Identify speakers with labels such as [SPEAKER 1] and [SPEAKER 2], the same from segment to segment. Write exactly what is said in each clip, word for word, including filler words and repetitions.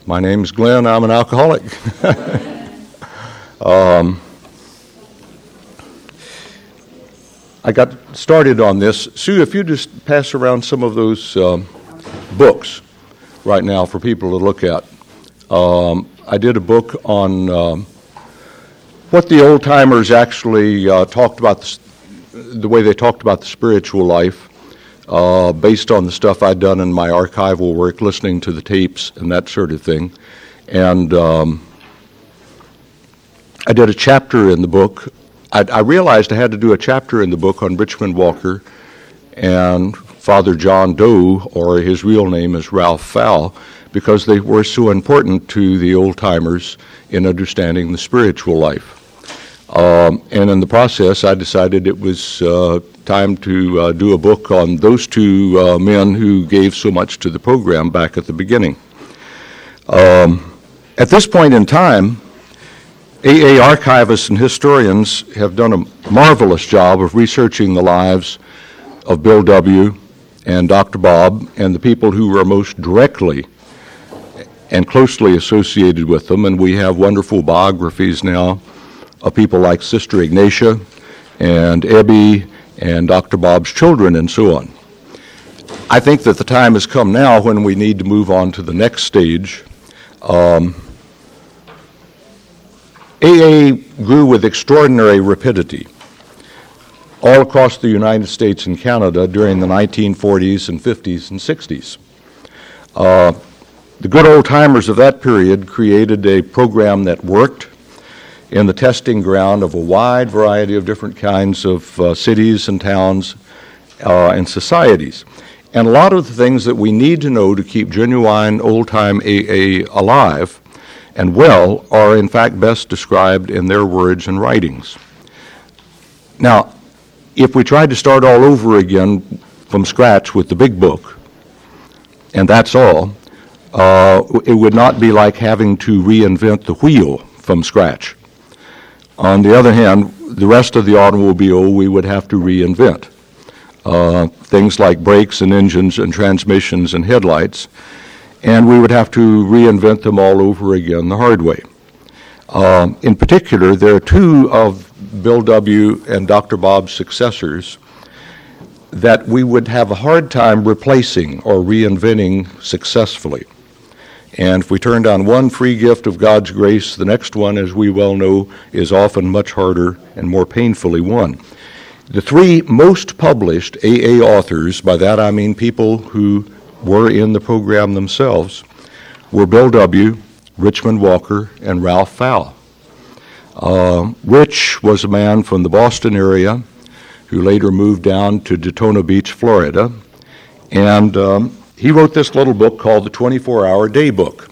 [SPEAKER 1] My name's Glenn. I'm an alcoholic. um, I got started on this. Sue, if you just pass around some of those um, books right now for people to look at. Um, I did a book on um, what the old-timers actually uh, talked about, the, the way they talked about the spiritual life, uh, based on the stuff I'd done in my archival work, listening to the tapes and that sort of thing. And um, I did a chapter in the book. I, I realized I had to do a chapter in the book on Richmond Walker and Father John Doe, or his real name is Ralph Fowle, because they were so important to the old-timers in understanding the spiritual life. Um, and in the process, I decided it was uh, time to uh, do a book on those two uh, men who gave so much to the program back at the beginning. Um, at this point in time, A A archivists and historians have done a marvelous job of researching the lives of Bill W. and Doctor Bob and the people who were most directly and closely associated with them, and we have wonderful biographies now of people like Sister Ignatia and Ebby and Doctor Bob's children and so on. I think that the time has come now when we need to move on to the next stage. Um, A A grew with extraordinary rapidity all across the United States and Canada during the nineteen forties and fifties and sixties. Uh, the good old-timers of that period created a program that worked in the testing ground of a wide variety of different kinds of uh, cities and towns uh, and societies. And a lot of the things that we need to know to keep genuine old-time A A alive and well are in fact best described in their words and writings. Now, if we tried to start all over again from scratch with the big book, and that's all, uh, it would not be like having to reinvent the wheel from scratch. On the other hand, the rest of the automobile we would have to reinvent. Uh, things like brakes and engines and transmissions and headlights, and we would have to reinvent them all over again the hard way. Um, in particular, there are two of Bill W. and Doctor Bob's successors that we would have a hard time replacing or reinventing successfully. And if we turned on one free gift of God's grace, the next one, as we well know, is often much harder and more painfully won. The three most published A A authors, by that I mean people who were in the program themselves, were Bill W., Richmond Walker, and Ralph Fowle. Uh, Rich was a man from the Boston area who later moved down to Daytona Beach, Florida, and um, he wrote this little book called the twenty-four hour Day Book.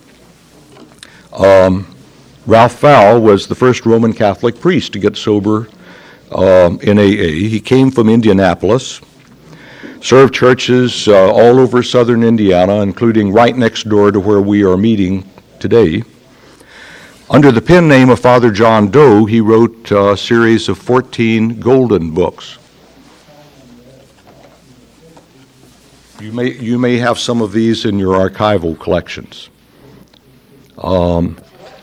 [SPEAKER 1] Um, Ralph Fowle was the first Roman Catholic priest to get sober um, in A A. He came from Indianapolis, served churches uh, all over southern Indiana, including right next door to where we are meeting today. Under the pen name of Father John Doe, he wrote a series of fourteen golden books. You may, you may have some of these in your archival collections. Um,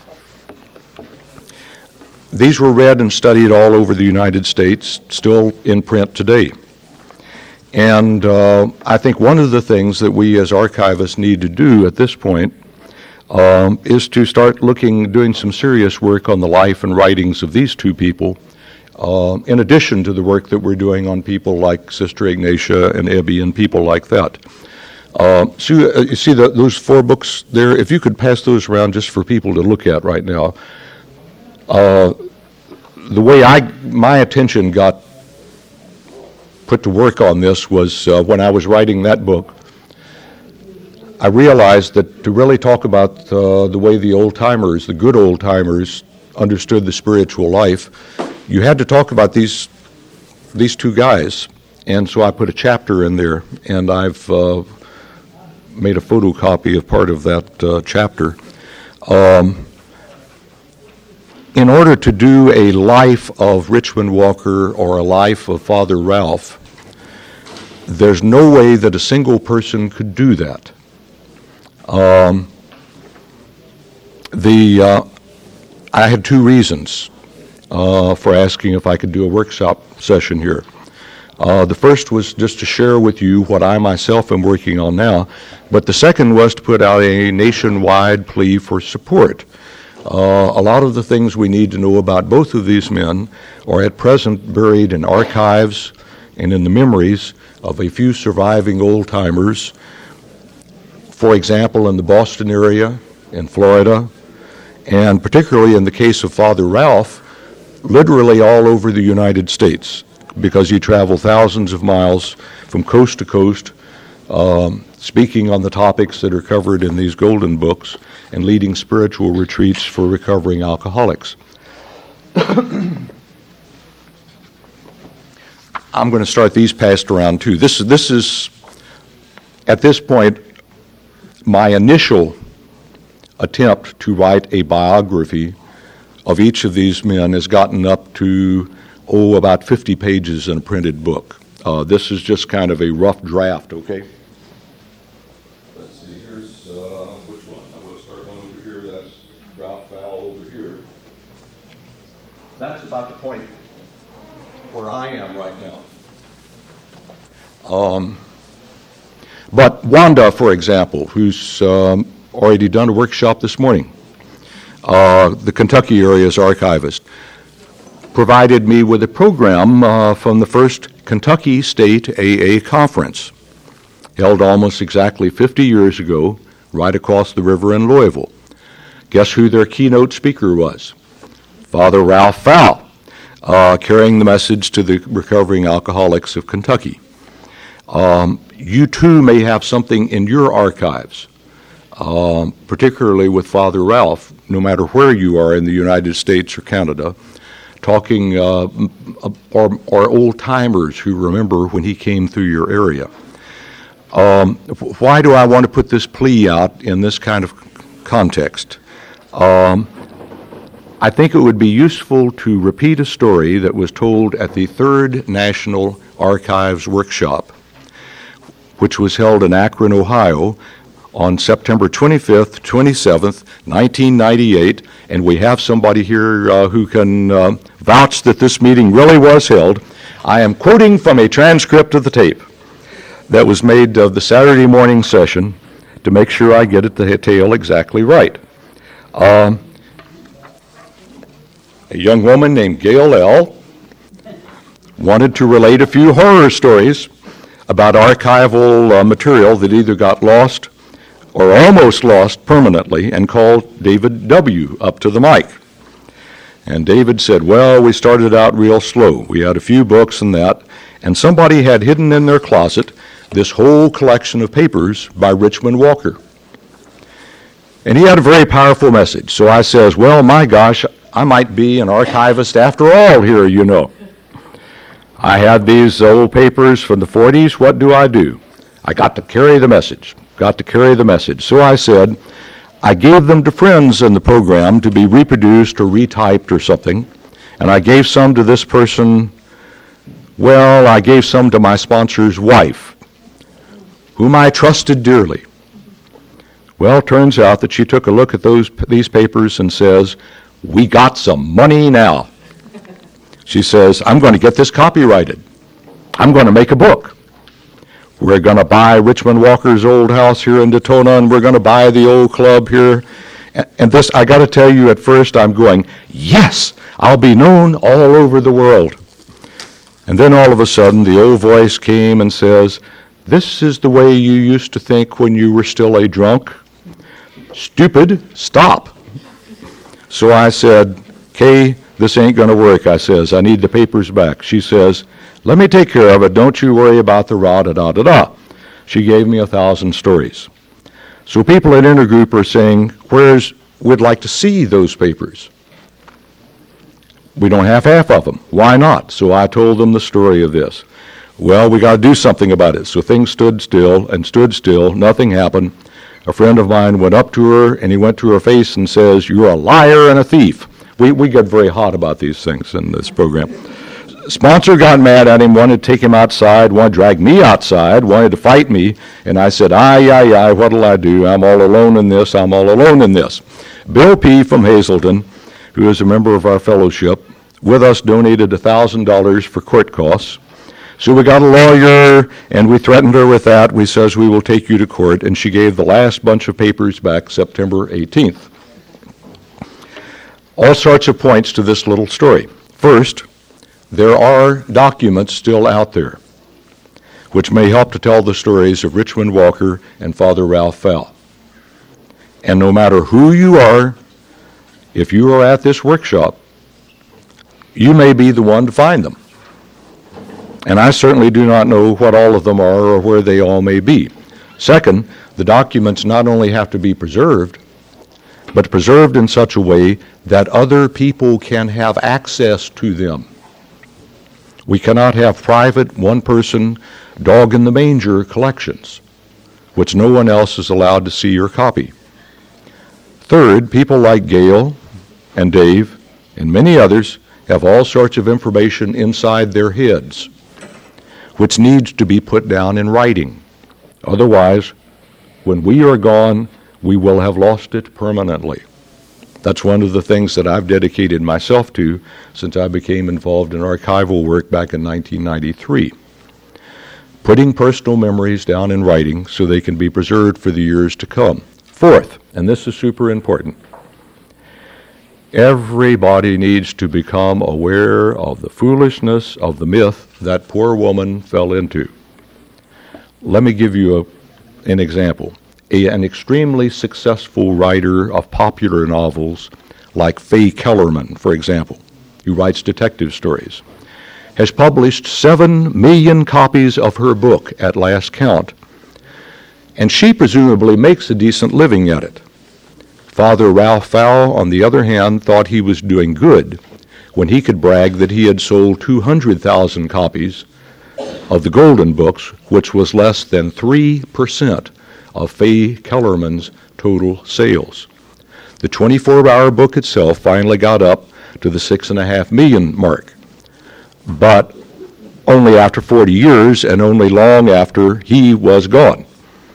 [SPEAKER 1] these were read and studied all over the United States, still in print today. And uh, I think one of the things that we as archivists need to do at this point um, is to start looking, doing some serious work on the life and writings of these two people, uh, in addition to the work that we're doing on people like Sister Ignatia and Ebby and people like that. Uh, so uh, you see the, those four books there? If you could pass those around just for people to look at right now. Uh, the way I my attention got put to work on this was uh, when I was writing that book. I realized that to really talk about uh, the way the old-timers, the good old-timers, understood the spiritual life, you had to talk about these these two guys. And so I put a chapter in there, and I've uh, made a photocopy of part of that uh, chapter. Um, in order to do a life of Richmond Walker or a life of Father Ralph, there's no way that a single person could do that. Um, the uh, I had two reasons uh, for asking if I could do a workshop session here. Uh, the first was just to share with you what I myself am working on now, but the second was to put out a nationwide plea for support. Uh, a lot of the things we need to know about both of these men are at present buried in archives and in the memories of a few surviving old-timers, for example, in the Boston area, in Florida, and particularly in the case of Father Ralph, literally all over the United States, because he traveled thousands of miles from coast to coast, um, speaking on the topics that are covered in these golden books and leading spiritual retreats for recovering alcoholics. I'm going to start these passed around too. This, this is, at this point, my initial attempt to write a biography of each of these men has gotten up to, oh, about fifty pages in a printed book. Uh, this is just kind of a rough draft, okay? Let's see, here's, uh, which one? I'm going to start one over here. That's Ralph Fowle over here. That's about the point where I am right now. Um, but Wanda, for example, who's um, already done a workshop this morning, uh, the Kentucky area's archivist, provided me with a program uh, from the first Kentucky State A A Conference, held almost exactly fifty years ago, right across the river in Louisville. Guess who their keynote speaker was? Father Ralph Fowle, uh, carrying the message to the recovering alcoholics of Kentucky. Um, you too may have something in your archives, um, particularly with Father Ralph, no matter where you are in the United States or Canada, talking, uh, or, or old-timers who remember when he came through your area. Um, why do I want to put this plea out in this kind of context? Um, I think it would be useful to repeat a story that was told at the third National Archives Workshop, which was held in Akron, Ohio, on September twenty-fifth, twenty-seventh, nineteen ninety-eight, and we have somebody here uh, who can uh, vouch that this meeting really was held. I am quoting from a transcript of the tape that was made of the Saturday morning session to make sure I get it the tale exactly right. Um, a young woman named Gail L. wanted to relate a few horror stories about archival uh, material that either got lost or almost lost permanently, and called David W. up to the mic. And David said, well, we started out real slow. We had a few books and that, and somebody had hidden in their closet this whole collection of papers by Richmond Walker. And he had a very powerful message. So I says, well, my gosh, I might be an archivist after all here, you know. I had these old papers from the forties. What do I do? I got to carry the message. Got to carry the message. So I said, I gave them to friends in the program to be reproduced or retyped or something, and I gave some to this person. Well, I gave some to my sponsor's wife, whom I trusted dearly. Well, it turns out that she took a look at those these papers and says, we got some money now. She says, I'm going to get this copyrighted. I'm going to make a book. We're going to buy Richmond Walker's old house here in Daytona, and we're going to buy the old club here. And this, I got to tell you, at first I'm going, yes, I'll be known all over the world. And then all of a sudden the old voice came and says, this is the way you used to think when you were still a drunk? Stupid, stop. So I said, Kay, this ain't going to work. I says, I need the papers back. She says, let me take care of it. Don't you worry about the ra-da-da-da-da. She gave me a thousand stories. So people at Intergroup are saying, where's, we'd like to see those papers. We don't have half of them. Why not? So I told them the story of this. Well, we got to do something about it. So things stood still and stood still. Nothing happened. A friend of mine went up to her, and he went to her face and says, you're a liar and a thief. We, we get very hot about these things in this program. Sponsor got mad at him, wanted to take him outside, wanted to drag me outside, wanted to fight me, and I said, aye, aye, aye, what'll I do? I'm all alone in this, I'm all alone in this. Bill P. from Hazleton, who is a member of our fellowship, with us donated one thousand dollars for court costs. So we got a lawyer, and we threatened her with that. We says, we will take you to court, and she gave the last bunch of papers back September eighteenth. All sorts of points to this little story. First, there are documents still out there which may help to tell the stories of Richmond Walker and Father Ralph Fowl. And no matter who you are, if you are at this workshop, you may be the one to find them. And I certainly do not know what all of them are or where they all may be. Second, the documents not only have to be preserved, but preserved in such a way that other people can have access to them. We cannot have private, one-person, dog-in-the-manger collections, which no one else is allowed to see or copy. Third, people like Gail and Dave and many others have all sorts of information inside their heads, which needs to be put down in writing. Otherwise, when we are gone, we will have lost it permanently. That's one of the things that I've dedicated myself to since I became involved in archival work back in nineteen ninety-three. Putting personal memories down in writing so they can be preserved for the years to come. Fourth, and this is super important, everybody needs to become aware of the foolishness of the myth that poor woman fell into. Let me give you a, an example. A, an extremely successful writer of popular novels, like Faye Kellerman, for example, who writes detective stories, has published seven million copies of her book at last count, and she presumably makes a decent living at it. Father Ralph Fowl, on the other hand, thought he was doing good when he could brag that he had sold two hundred thousand copies of the Golden Books, which was less than three percent of Faye Kellerman's total sales. The twenty-four hour book itself finally got up to the six and a half million mark, but only after forty years and only long after he was gone.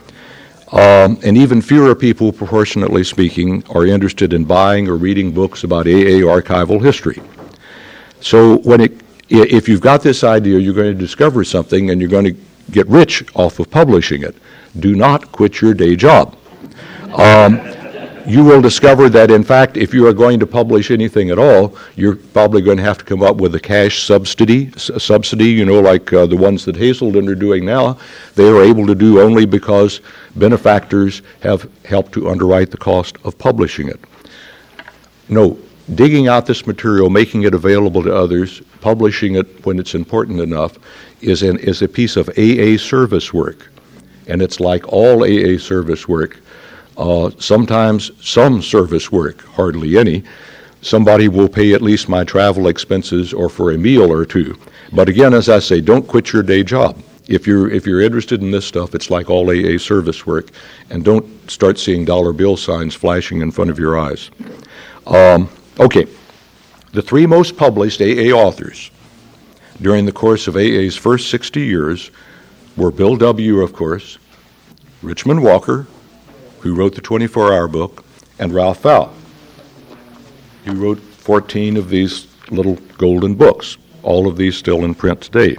[SPEAKER 1] Um, and even fewer people, proportionately speaking, are interested in buying or reading books about A A archival history. So when it, if you've got this idea, you're going to discover something and you're going to get rich off of publishing it, do not quit your day job. Um, you will discover that, in fact, if you are going to publish anything at all, you're probably going to have to come up with a cash subsidy, subsidy, you know, like uh, the ones that Hazleton are doing now. They are able to do only because benefactors have helped to underwrite the cost of publishing it. No, digging out this material, making it available to others, publishing it when it's important enough, is, an, is a piece of A A service work. And it's like all A A service work. Uh, sometimes some service work, hardly any, somebody will pay at least my travel expenses or for a meal or two. But again, as I say, don't quit your day job. If you're, if you're interested in this stuff, it's like all A A service work, and don't start seeing dollar bill signs flashing in front of your eyes. Um, okay, the three most published A A authors during the course of A A's first sixty years were Bill W., of course, Richmond Walker, who wrote the twenty-four hour book, and Ralph Fowl. He wrote fourteen of these little golden books, all of these still in print today.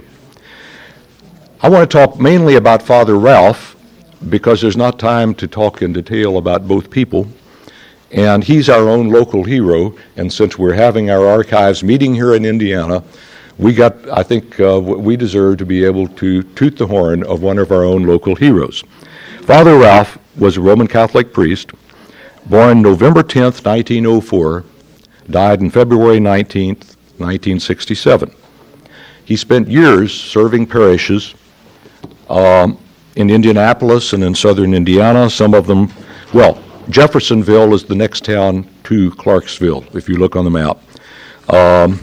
[SPEAKER 1] I want to talk mainly about Father Ralph because there's not time to talk in detail about both people, and he's our own local hero, and since we're having our archives meeting here in Indiana, we got, I think, uh, we deserve to be able to toot the horn of one of our own local heroes. Father Ralph was a Roman Catholic priest, born November tenth, nineteen oh four, died on February nineteenth, nineteen sixty-seven. He spent years serving parishes um, in Indianapolis and in southern Indiana, some of them, well, Jeffersonville is the next town to Clarksville, if you look on the map. Um,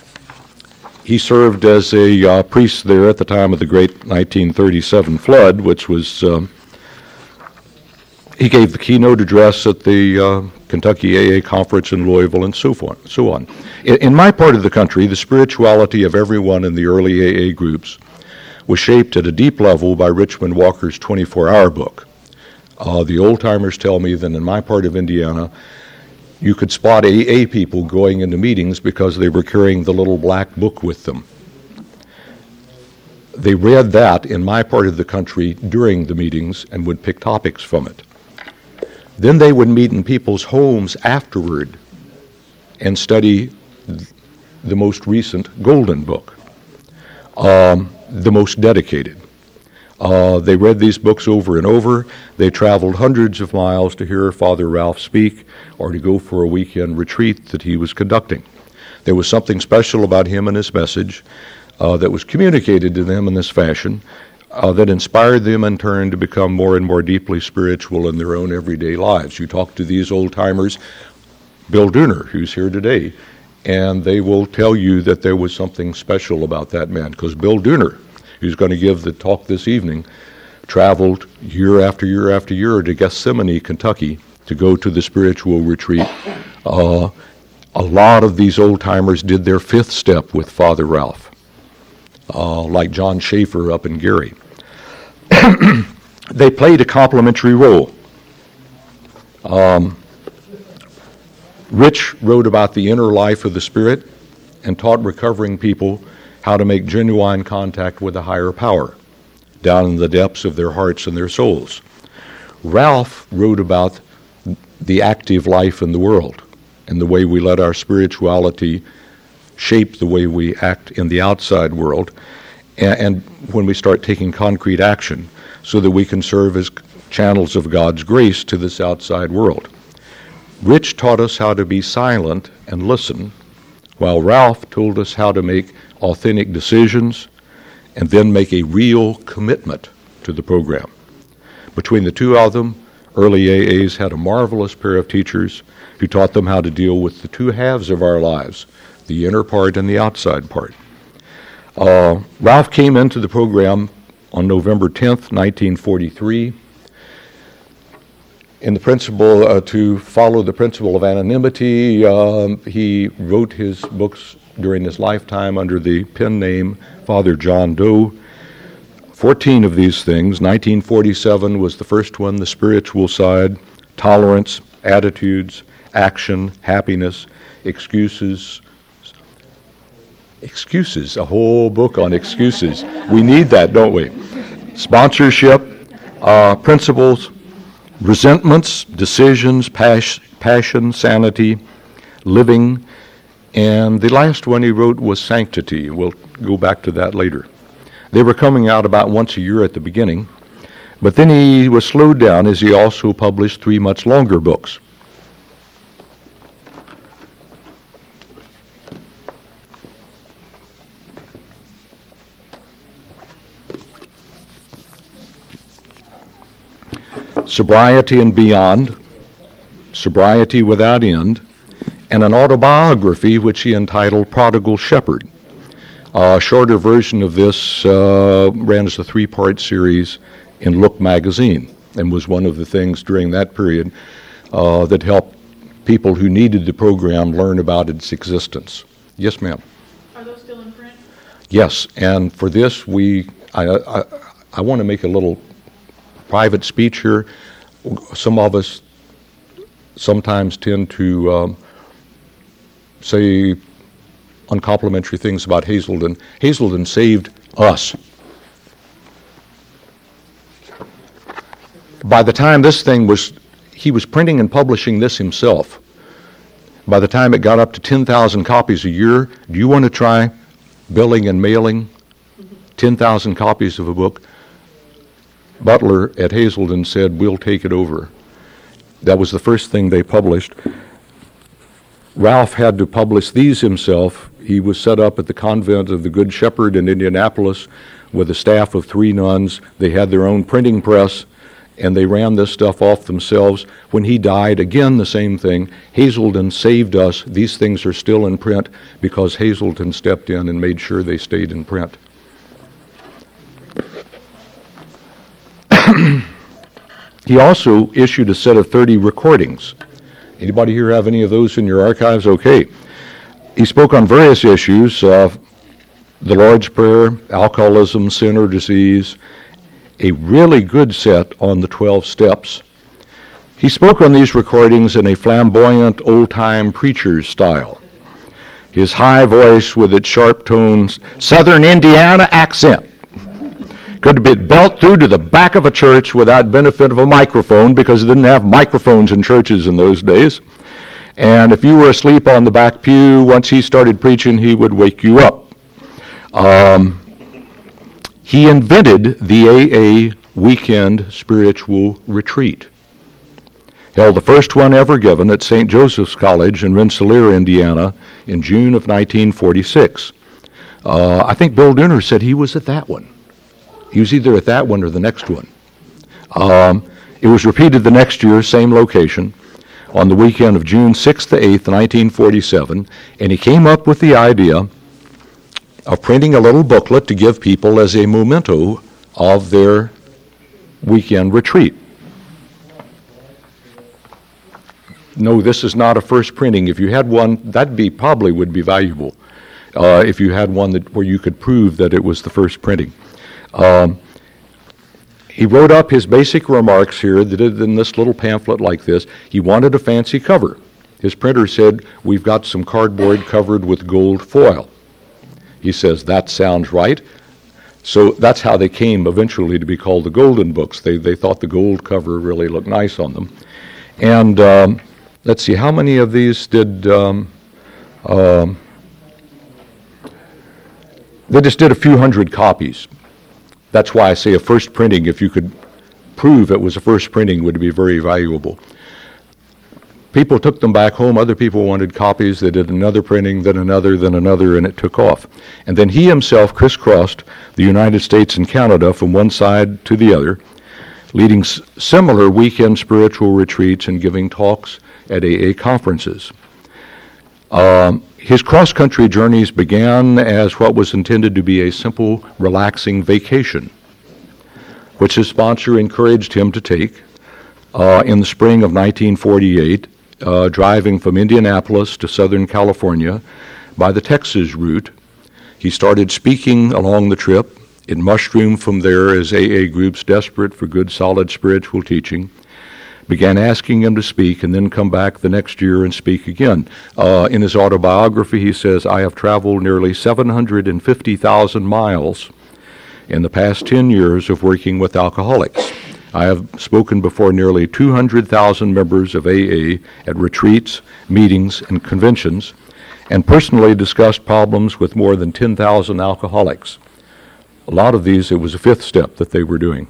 [SPEAKER 1] he served as a uh, priest there at the time of the great nineteen thirty-seven flood, which was um, he gave the keynote address at the uh, Kentucky A A Conference in Louisville, and so on. So on. In, in my part of the country, the spirituality of everyone in the early A A groups was shaped at a deep level by Richmond Walker's twenty-four hour book. Uh, the old-timers tell me that in my part of Indiana, you could spot A A people going into meetings because they were carrying the little black book with them. They read that in my part of the country during the meetings and would pick topics from it. Then they would meet in people's homes afterward and study the most recent Golden Book, um, the most dedicated. Uh, they read these books over and over. They traveled hundreds of miles to hear Father Ralph speak or to go for a weekend retreat that he was conducting. There was something special about him and his message uh, that was communicated to them in this fashion uh, that inspired them in turn to become more and more deeply spiritual in their own everyday lives. You talk to these old-timers, Bill Dooner, who's here today, and they will tell you that there was something special about that man, because Bill Dooner, who's going to give the talk this evening, traveled year after year after year to Gethsemane, Kentucky, to go to the spiritual retreat. Uh, a lot of these old-timers did their fifth step with Father Ralph, uh, like John Schaefer up in Gary. They played a complementary role. Um, Rich wrote about the inner life of the Spirit and taught recovering people how to make genuine contact with a higher power down in the depths of their hearts and their souls. Ralph wrote about the active life in the world and the way we let our spirituality shape the way we act in the outside world, and, and when we start taking concrete action so that we can serve as channels of God's grace to this outside world. Rich taught us how to be silent and listen, while Ralph told us how to make authentic decisions and then make a real commitment to the program. Between the two of them, early A As had a marvelous pair of teachers who taught them how to deal with the two halves of our lives, the inner part and the outside part. Uh, Ralph came into the program on November tenth, nineteen forty-three, in the principle uh, to follow the principle of anonymity. Um, he wrote his books during his lifetime under the pen name Father John Doe. Fourteen of these things. nineteen forty-seven was the first one, the spiritual side, tolerance, attitudes, action, happiness, excuses. Excuses, a whole book on excuses. We need that, don't we? Sponsorship, uh, principles, resentments, decisions, pas- passion, sanity, living, and the last one he wrote was sanctity. We'll go back to that later. They were coming out about once a year at the beginning, but then he was slowed down as he also published three much longer books. Sobriety and Beyond, Sobriety Without End, and an autobiography which he entitled Prodigal Shepherd. A shorter version of this uh, ran as a three-part series in Look magazine and was one of the things during that period uh, that helped people who needed the program learn about its existence. Yes, ma'am.
[SPEAKER 2] Are those still in print?
[SPEAKER 1] Yes, and for this, we I, I, I want to make a little private speech here. Some of us sometimes tend to um, say uncomplimentary things about Hazelden. Hazelden saved us. By the time this thing was, he was printing and publishing this himself. By the time it got up to ten thousand copies a year, do you want to try billing and mailing ten thousand copies of a book? Butler at Hazelden said, "We'll take it over." That was the first thing they published. Ralph had to publish these himself. He was set up at the Convent of the Good Shepherd in Indianapolis with a staff of three nuns. They had their own printing press, and they ran this stuff off themselves. When he died, again the same thing. Hazelden saved us. These things are still in print because Hazelden stepped in and made sure they stayed in print. He also issued a set of thirty recordings. Anybody here have any of those in your archives? Okay. He spoke on various issues, uh, the Lord's Prayer, alcoholism, sin or disease, a really good set on the twelve steps. He spoke on these recordings in a flamboyant, old-time preacher's style. His high voice with its sharp tones, Southern Indiana accent, could be belt through to the back of a church without benefit of a microphone, because they didn't have microphones in churches in those days. And if you were asleep on the back pew, once he started preaching, he would wake you up. Um, he invented the A A Weekend Spiritual Retreat. Held the first one ever given at Saint Joseph's College in Rensselaer, Indiana, in June of nineteen forty-six. Uh, I think Bill Dooner said he was at that one. He was either at that one or the next one. Um, it was repeated the next year, same location, on the weekend of June sixth to eighth, nineteen forty-seven, and he came up with the idea of printing a little booklet to give people as a memento of their weekend retreat. No, this is not a first printing. If you had one, that be probably would be valuable. Uh, if you had one that where you could prove that it was the first printing. Um, he wrote up his basic remarks here that in this little pamphlet like this. He wanted a fancy cover. His printer said, "We've got some cardboard covered with gold foil." He says, "That sounds right." So that's how they came eventually to be called the Golden Books. They they thought the gold cover really looked nice on them. And um, let's see, how many of these did... Um, um, they just did a few hundred copies. That's why I say a first printing, if you could prove it was a first printing, would be very valuable. People took them back home. Other people wanted copies. They did another printing, then another, then another, and it took off. And then he himself crisscrossed the United States and Canada from one side to the other, leading s- similar weekend spiritual retreats and giving talks at A A conferences. Um, his cross-country journeys began as what was intended to be a simple, relaxing vacation, which his sponsor encouraged him to take uh, in the spring of nineteen forty-eight, uh, driving from Indianapolis to Southern California by the Texas route. He started speaking along the trip. It mushroomed from there as A A groups desperate for good, solid spiritual teaching began asking him to speak and then come back the next year and speak again. Uh, in his autobiography, he says, "I have traveled nearly seven hundred fifty thousand miles in the past ten years of working with alcoholics. I have spoken before nearly two hundred thousand members of A A at retreats, meetings, and conventions, and personally discussed problems with more than ten thousand alcoholics." A lot of these, it was a fifth step that they were doing.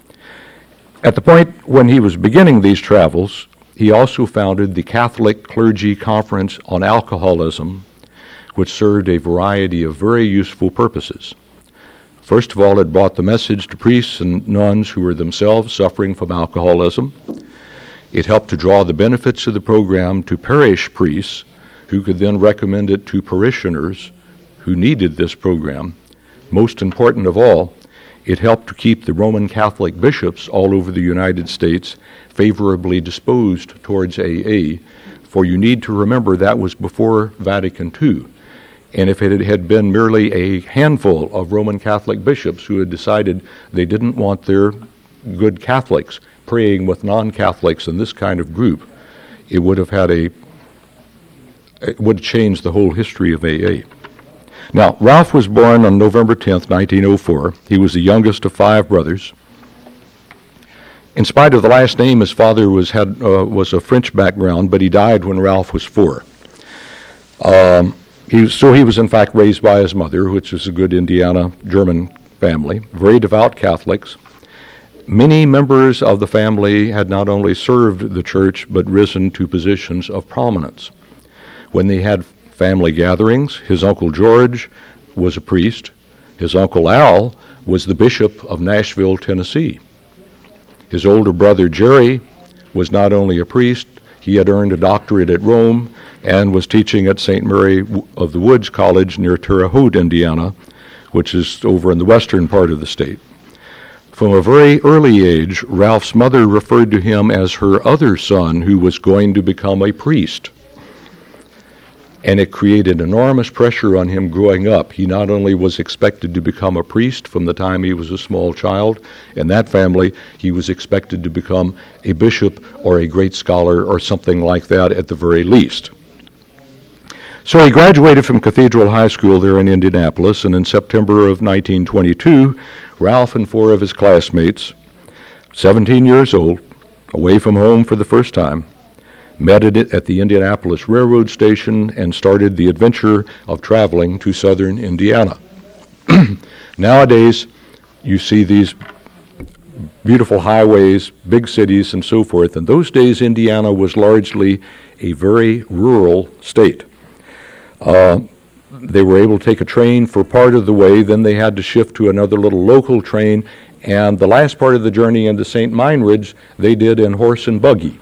[SPEAKER 1] At the point when he was beginning these travels, he also founded the Catholic Clergy Conference on Alcoholism, which served a variety of very useful purposes. First of all, it brought the message to priests and nuns who were themselves suffering from alcoholism. It helped to draw the benefits of the program to parish priests, who could then recommend it to parishioners who needed this program. Most important of all, it helped to keep the Roman Catholic bishops all over the United States favorably disposed towards A A, for you need to remember that was before Vatican Two. And if it had been merely a handful of Roman Catholic bishops who had decided they didn't want their good Catholics praying with non-Catholics in this kind of group, it would have had a, it would have changed the whole history of A A. Now, Ralph was born on November tenth, nineteen oh four. He was the youngest of five brothers. In spite of the last name, his father was had uh, was a French background, but he died when Ralph was four. Um, he, so he was, in fact, raised by his mother, which is a good Indiana German family, very devout Catholics. Many members of the family had not only served the church, but risen to positions of prominence. When they had family gatherings, his Uncle George was a priest. His Uncle Al was the Bishop of Nashville, Tennessee. His older brother Jerry was not only a priest, he had earned a doctorate at Rome and was teaching at Saint Mary of the Woods College near Terre Haute, Indiana, which is over in the western part of the state. From a very early age, Ralph's mother referred to him as her other son who was going to become a priest. And it created enormous pressure on him growing up. He not only was expected to become a priest from the time he was a small child, in that family, he was expected to become a bishop or a great scholar or something like that at the very least. So he graduated from Cathedral High School there in Indianapolis, and in September of nineteen twenty-two, Ralph and four of his classmates, seventeen years old, away from home for the first time, met at it at the Indianapolis Railroad Station and started the adventure of traveling to southern Indiana. Nowadays, you see these beautiful highways, big cities, and so forth. In those days, Indiana was largely a very rural state. Uh, they were able to take a train for part of the way, then they had to shift to another little local train, and the last part of the journey into Saint Meinridge they did in horse and buggy.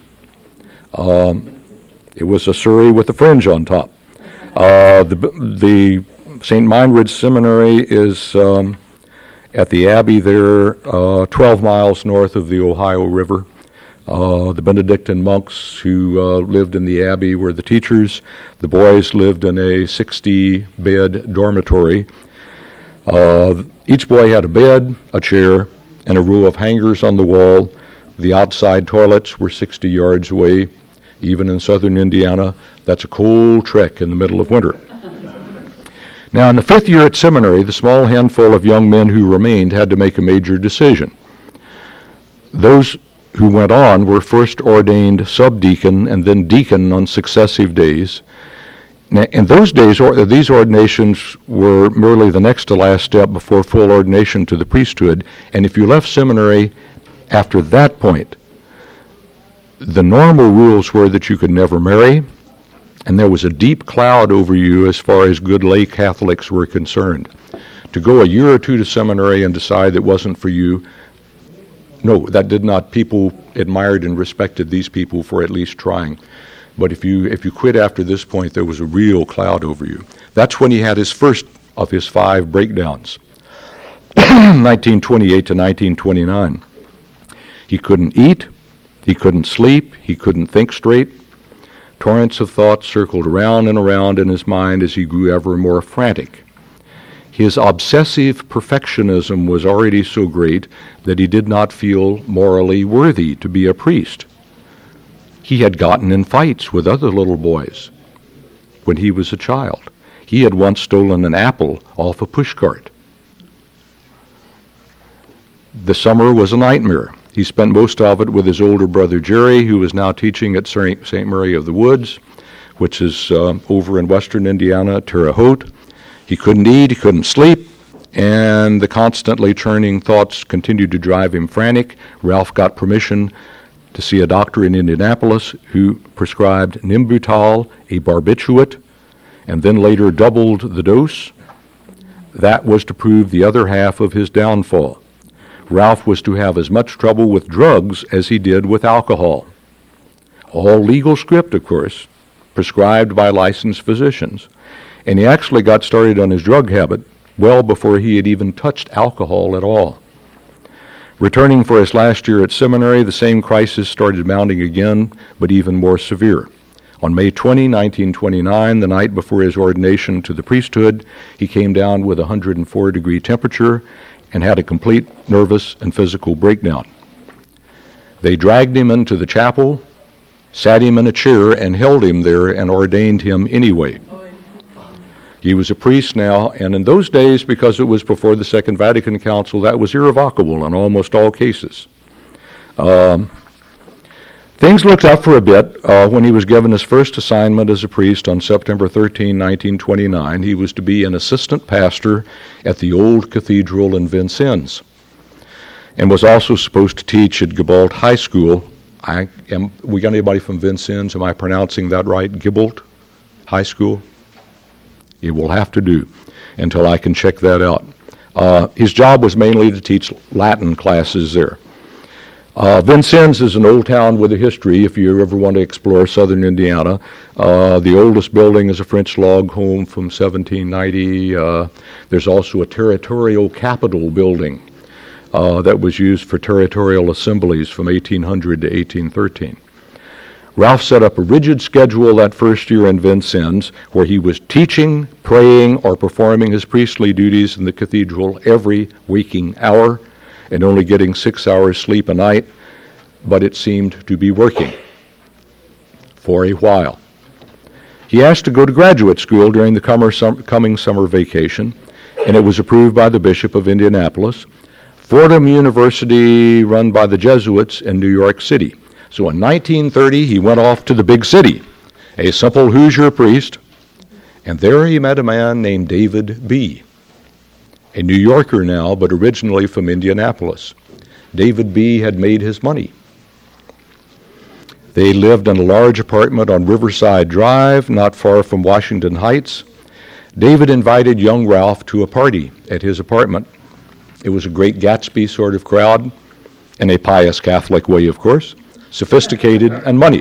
[SPEAKER 1] Um, it was a surrey with a fringe on top. Uh, the the Saint Meinridge Seminary is um, at the Abbey there, uh, twelve miles north of the Ohio River. Uh, the Benedictine monks who uh, lived in the Abbey were the teachers. The boys lived in a sixty-bed dormitory. Uh, each boy had a bed, a chair, and a row of hangers on the wall. The outside toilets were sixty yards away. Even in southern Indiana, that's a cold trek in the middle of winter. Now, in the fifth year at seminary, the small handful of young men who remained had to make a major decision. Those who went on were first ordained subdeacon and then deacon on successive days. Now, in those days, or, these ordinations were merely the next to last step before full ordination to the priesthood, and if you left seminary after that point, the normal rules were that you could never marry, and there was a deep cloud over you as far as good lay Catholics were concerned. To go a year or two to seminary and decide it wasn't for you, no, that did not. People admired and respected these people for at least trying. But if you if you quit after this point, there was a real cloud over you. That's when he had his first of his five breakdowns, nineteen twenty-eight to nineteen twenty-nine. He couldn't eat, he couldn't sleep, he couldn't think straight. Torrents of thoughts circled around and around in his mind as he grew ever more frantic. His obsessive perfectionism was already so great that he did not feel morally worthy to be a priest. He had gotten in fights with other little boys when he was a child. He had once stolen an apple off a pushcart. The summer was a nightmare. He spent most of it with his older brother Jerry, who was now teaching at Saint Mary of the Woods, which is uh, over in western Indiana, Terre Haute. He couldn't eat, he couldn't sleep, and the constantly churning thoughts continued to drive him frantic. Ralph got permission to see a doctor in Indianapolis who prescribed Nimbutal, a barbiturate, and then later doubled the dose. That was to prove the other half of his downfall. Ralph was to have as much trouble with drugs as he did with alcohol. All legal script, of course, prescribed by licensed physicians. And he actually got started on his drug habit well before he had even touched alcohol at all. Returning for his last year at seminary, the same crisis started mounting again, but even more severe. On May twentieth, nineteen twenty-nine, the night before his ordination to the priesthood, he came down with a one hundred four degree temperature and had a complete nervous and physical breakdown. They dragged him into the chapel, sat him in a chair, and held him there and ordained him anyway. He was a priest now, and in those days, because it was before the Second Vatican Council, that was irrevocable in almost all cases. Um, things looked up for a bit uh, when he was given his first assignment as a priest on September thirteenth, nineteen twenty-nine. He was to be an assistant pastor at the old cathedral in Vincennes, and was also supposed to teach at Gibault High School. I am. We got anybody from Vincennes? Am I pronouncing that right? Gibault High School? It will have to do until I can check that out. Uh, his job was mainly to teach Latin classes there. Uh, Vincennes is an old town with a history if you ever want to explore southern Indiana. Uh, the oldest building is a French log home from seventeen ninety. Uh, there's also a territorial capitol building. uh, that was used for territorial assemblies from eighteen hundred to eighteen thirteen. Ralph set up a rigid schedule that first year in Vincennes where he was teaching, praying, or performing his priestly duties in the cathedral every waking hour and only getting six hours sleep a night, but it seemed to be working for a while. He asked to go to graduate school during the coming summer vacation, and it was approved by the Bishop of Indianapolis. Fordham University, run by the Jesuits in New York City. So in nineteen thirty, he went off to the big city, a simple Hoosier priest, and there he met a man named David B., a New Yorker now, but originally from Indianapolis. David B. had made his money. They lived in a large apartment on Riverside Drive, not far from Washington Heights. David invited young Ralph to a party at his apartment. It was a great Gatsby sort of crowd, in a pious Catholic way, of course, sophisticated and moneyed.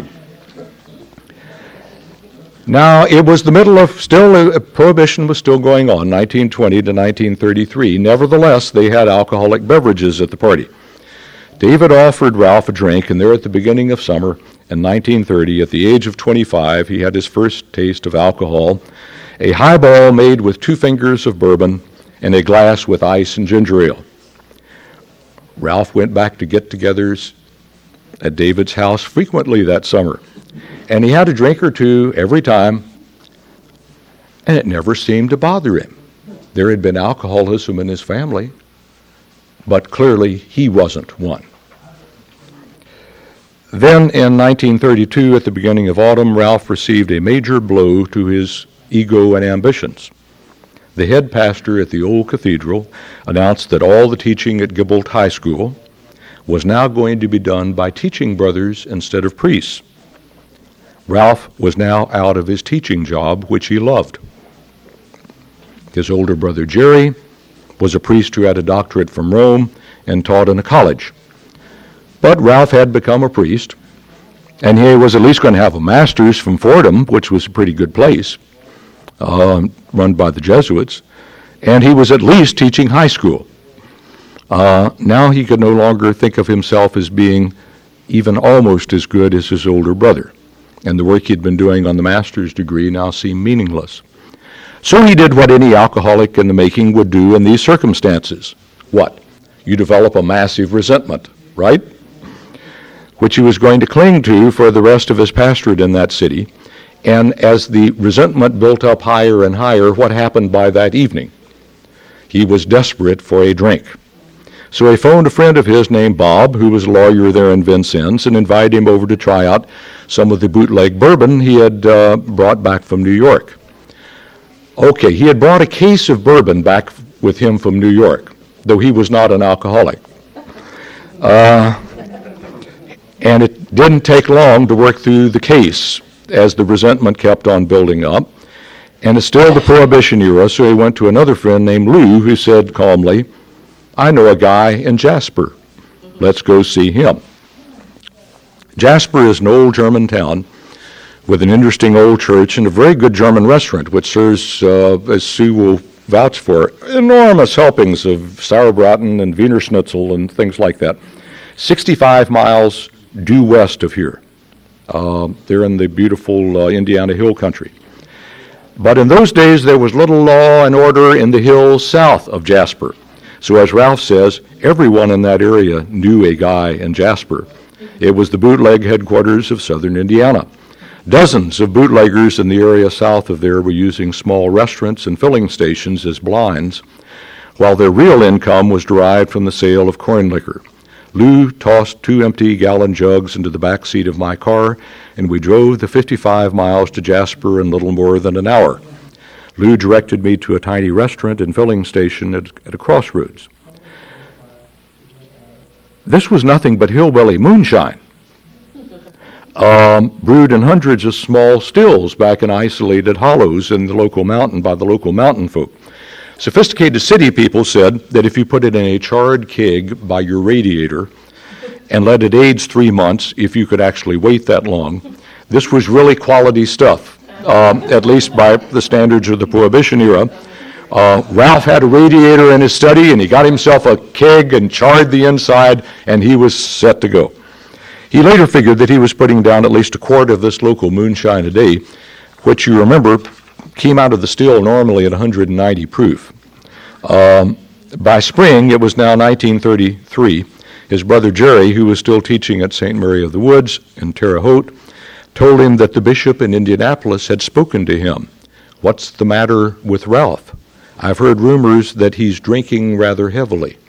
[SPEAKER 1] Now, it was the middle of, still, uh, Prohibition was still going on, nineteen twenty to nineteen thirty-three. Nevertheless, they had alcoholic beverages at the party. David offered Ralph a drink, and there at the beginning of summer in nineteen thirty, at the age of twenty-five, he had his first taste of alcohol, a highball made with two fingers of bourbon and a glass with ice and ginger ale. Ralph went back to get-togethers at David's house frequently that summer, and he had a drink or two every time, and it never seemed to bother him. There had been alcoholism in his family, but clearly he wasn't one. Then in nineteen thirty-two, at the beginning of autumn, Ralph received a major blow to his ego and ambitions. The head pastor at the old cathedral announced that all the teaching at Gilbolt High School was now going to be done by teaching brothers instead of priests. Ralph was now out of his teaching job, which he loved. His older brother Jerry was a priest who had a doctorate from Rome and taught in a college. But Ralph had become a priest, and he was at least going to have a master's from Fordham, which was a pretty good place, uh, run by the Jesuits, and he was at least teaching high school. Uh, now he could no longer think of himself as being even almost as good as his older brother, and the work he'd been doing on the master's degree now seemed meaningless. So he did what any alcoholic in the making would do in these circumstances. What? You develop a massive resentment, right? Which he was going to cling to for the rest of his pastorate in that city. And as the resentment built up higher and higher, what happened by that evening? He was desperate for a drink. So he phoned a friend of his named Bob, who was a lawyer there in Vincennes, and invited him over to try out some of the bootleg bourbon he had uh, brought back from New York. Okay, he had brought a case of bourbon back with him from New York, though he was not an alcoholic. Uh, and it didn't take long to work through the case as the resentment kept on building up. And it's still the Prohibition era, so he went to another friend named Lou, who said calmly, I know a guy in Jasper. Let's go see him. Jasper is an old German town with an interesting old church and a very good German restaurant, which serves, uh, as Sue will vouch for, enormous helpings of sauerbraten and Wiener Schnitzel and things like that. sixty-five miles due west of here. Uh, they're in the beautiful uh, Indiana Hill Country. But in those days, there was little law and order in the hills south of Jasper. So as Ralph says, everyone in that area knew a guy in Jasper. It was the bootleg headquarters of southern Indiana. Dozens of bootleggers in the area south of there were using small restaurants and filling stations as blinds, while their real income was derived from the sale of corn liquor. Lou tossed two empty gallon jugs into the back seat of my car, and we drove the fifty-five miles to Jasper in little more than an hour. Lou directed me to a tiny restaurant and filling station at, at a crossroads. This was nothing but hillbilly moonshine, um, brewed in hundreds of small stills back in isolated hollows in the local mountain by the local mountain folk. Sophisticated city people said that if you put it in a charred keg by your radiator and let it age three months, if you could actually wait that long, this was really quality stuff, um, at least by the standards of the Prohibition era, Uh, Ralph had a radiator in his study, and he got himself a keg and charred the inside, and he was set to go. He later figured that he was putting down at least a quart of this local moonshine a day, which you remember came out of the still normally at one hundred ninety proof. Um, by spring, it was now nineteen thirty-three, his brother Jerry, who was still teaching at Saint Mary of the Woods in Terre Haute, told him that the bishop in Indianapolis had spoken to him. "What's the matter with Ralph? I've heard rumors that he's drinking rather heavily."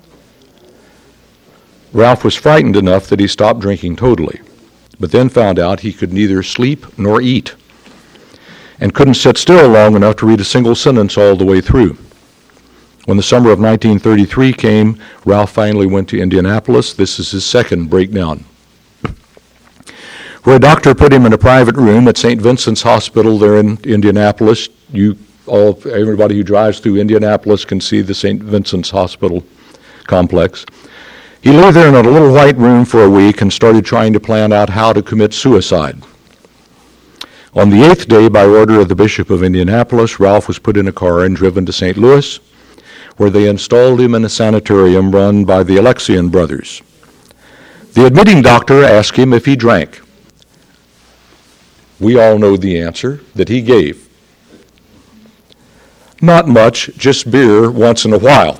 [SPEAKER 1] Ralph was frightened enough that he stopped drinking totally, but then found out he could neither sleep nor eat, and couldn't sit still long enough to read a single sentence all the way through. When the summer of nineteen thirty-three came, Ralph finally went to Indianapolis. This is his second breakdown, where a doctor put him in a private room at Saint Vincent's Hospital there in Indianapolis. You all, everybody who drives through Indianapolis can see the Saint Vincent's Hospital complex. He lay there in a little white room for a week and started trying to plan out how to commit suicide. On the eighth day, by order of the Bishop of Indianapolis, Ralph was put in a car and driven to Saint Louis, where they installed him in a sanitarium run by the Alexian brothers. The admitting doctor asked him if he drank. We all know the answer that he gave. Not much, just beer once in a while.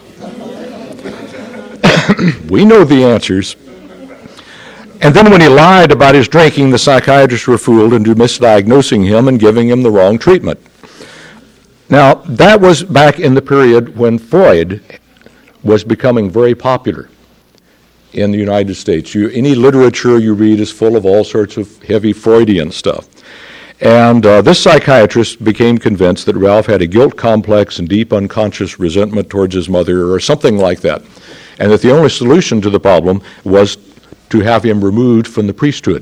[SPEAKER 1] We know the answers. And then when he lied about his drinking, the psychiatrists were fooled into misdiagnosing him and giving him the wrong treatment. Now, that was back in the period when Freud was becoming very popular in the United States. You, any literature you read is full of all sorts of heavy Freudian stuff. And uh, this psychiatrist became convinced that Ralph had a guilt complex and deep unconscious resentment towards his mother or something like that, and that the only solution to the problem was to have him removed from the priesthood,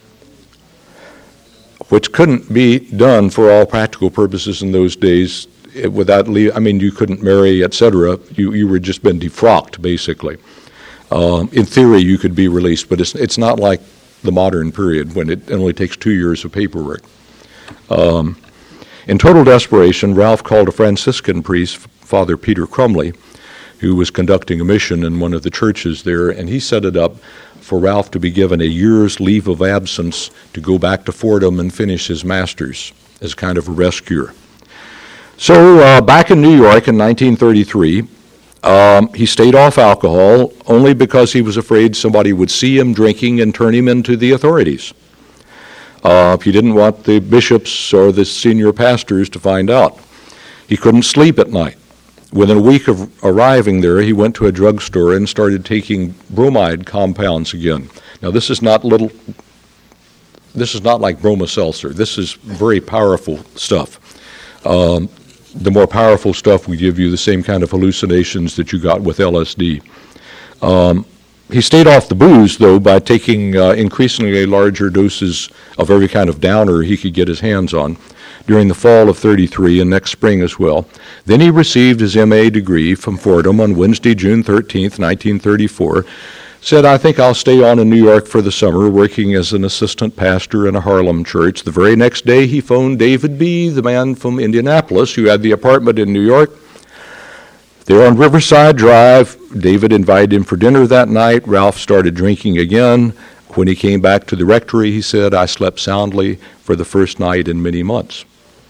[SPEAKER 1] which couldn't be done for all practical purposes in those days without leave. I mean, you couldn't marry, et cetera. You you were just been defrocked, basically. Um, in theory, you could be released, but it's it's not like the modern period when it only takes two years of paperwork. Um, in total desperation, Ralph called a Franciscan priest, Father Peter Crumley, who was conducting a mission in one of the churches there, and he set it up for Ralph to be given a year's leave of absence to go back to Fordham and finish his master's as kind of a rescuer. So uh, back in New York in nineteen thirty-three, um, he stayed off alcohol only because he was afraid somebody would see him drinking and turn him into the authorities. Uh, he didn't want the bishops or the senior pastors to find out. He couldn't sleep at night. Within a week of arriving there, he went to a drugstore and started taking bromide compounds again. Now, this is not little, this is not like bromoseltzer. This is very powerful stuff. Um, the more powerful stuff will give you the same kind of hallucinations that you got with L S D. Um, he stayed off the booze, though, by taking uh, increasingly larger doses of every kind of downer he could get his hands on during the fall of thirty-three and next spring as well. Then he received his M A degree from Fordham on Wednesday, June thirteenth, nineteen thirty-four. Said, I think I'll stay on in New York for the summer, working as an assistant pastor in a Harlem church. The very next day, he phoned David B., the man from Indianapolis, who had the apartment in New York. There on Riverside Drive, David invited him for dinner that night. Ralph started drinking again. When he came back to the rectory, he said, I slept soundly for the first night in many months.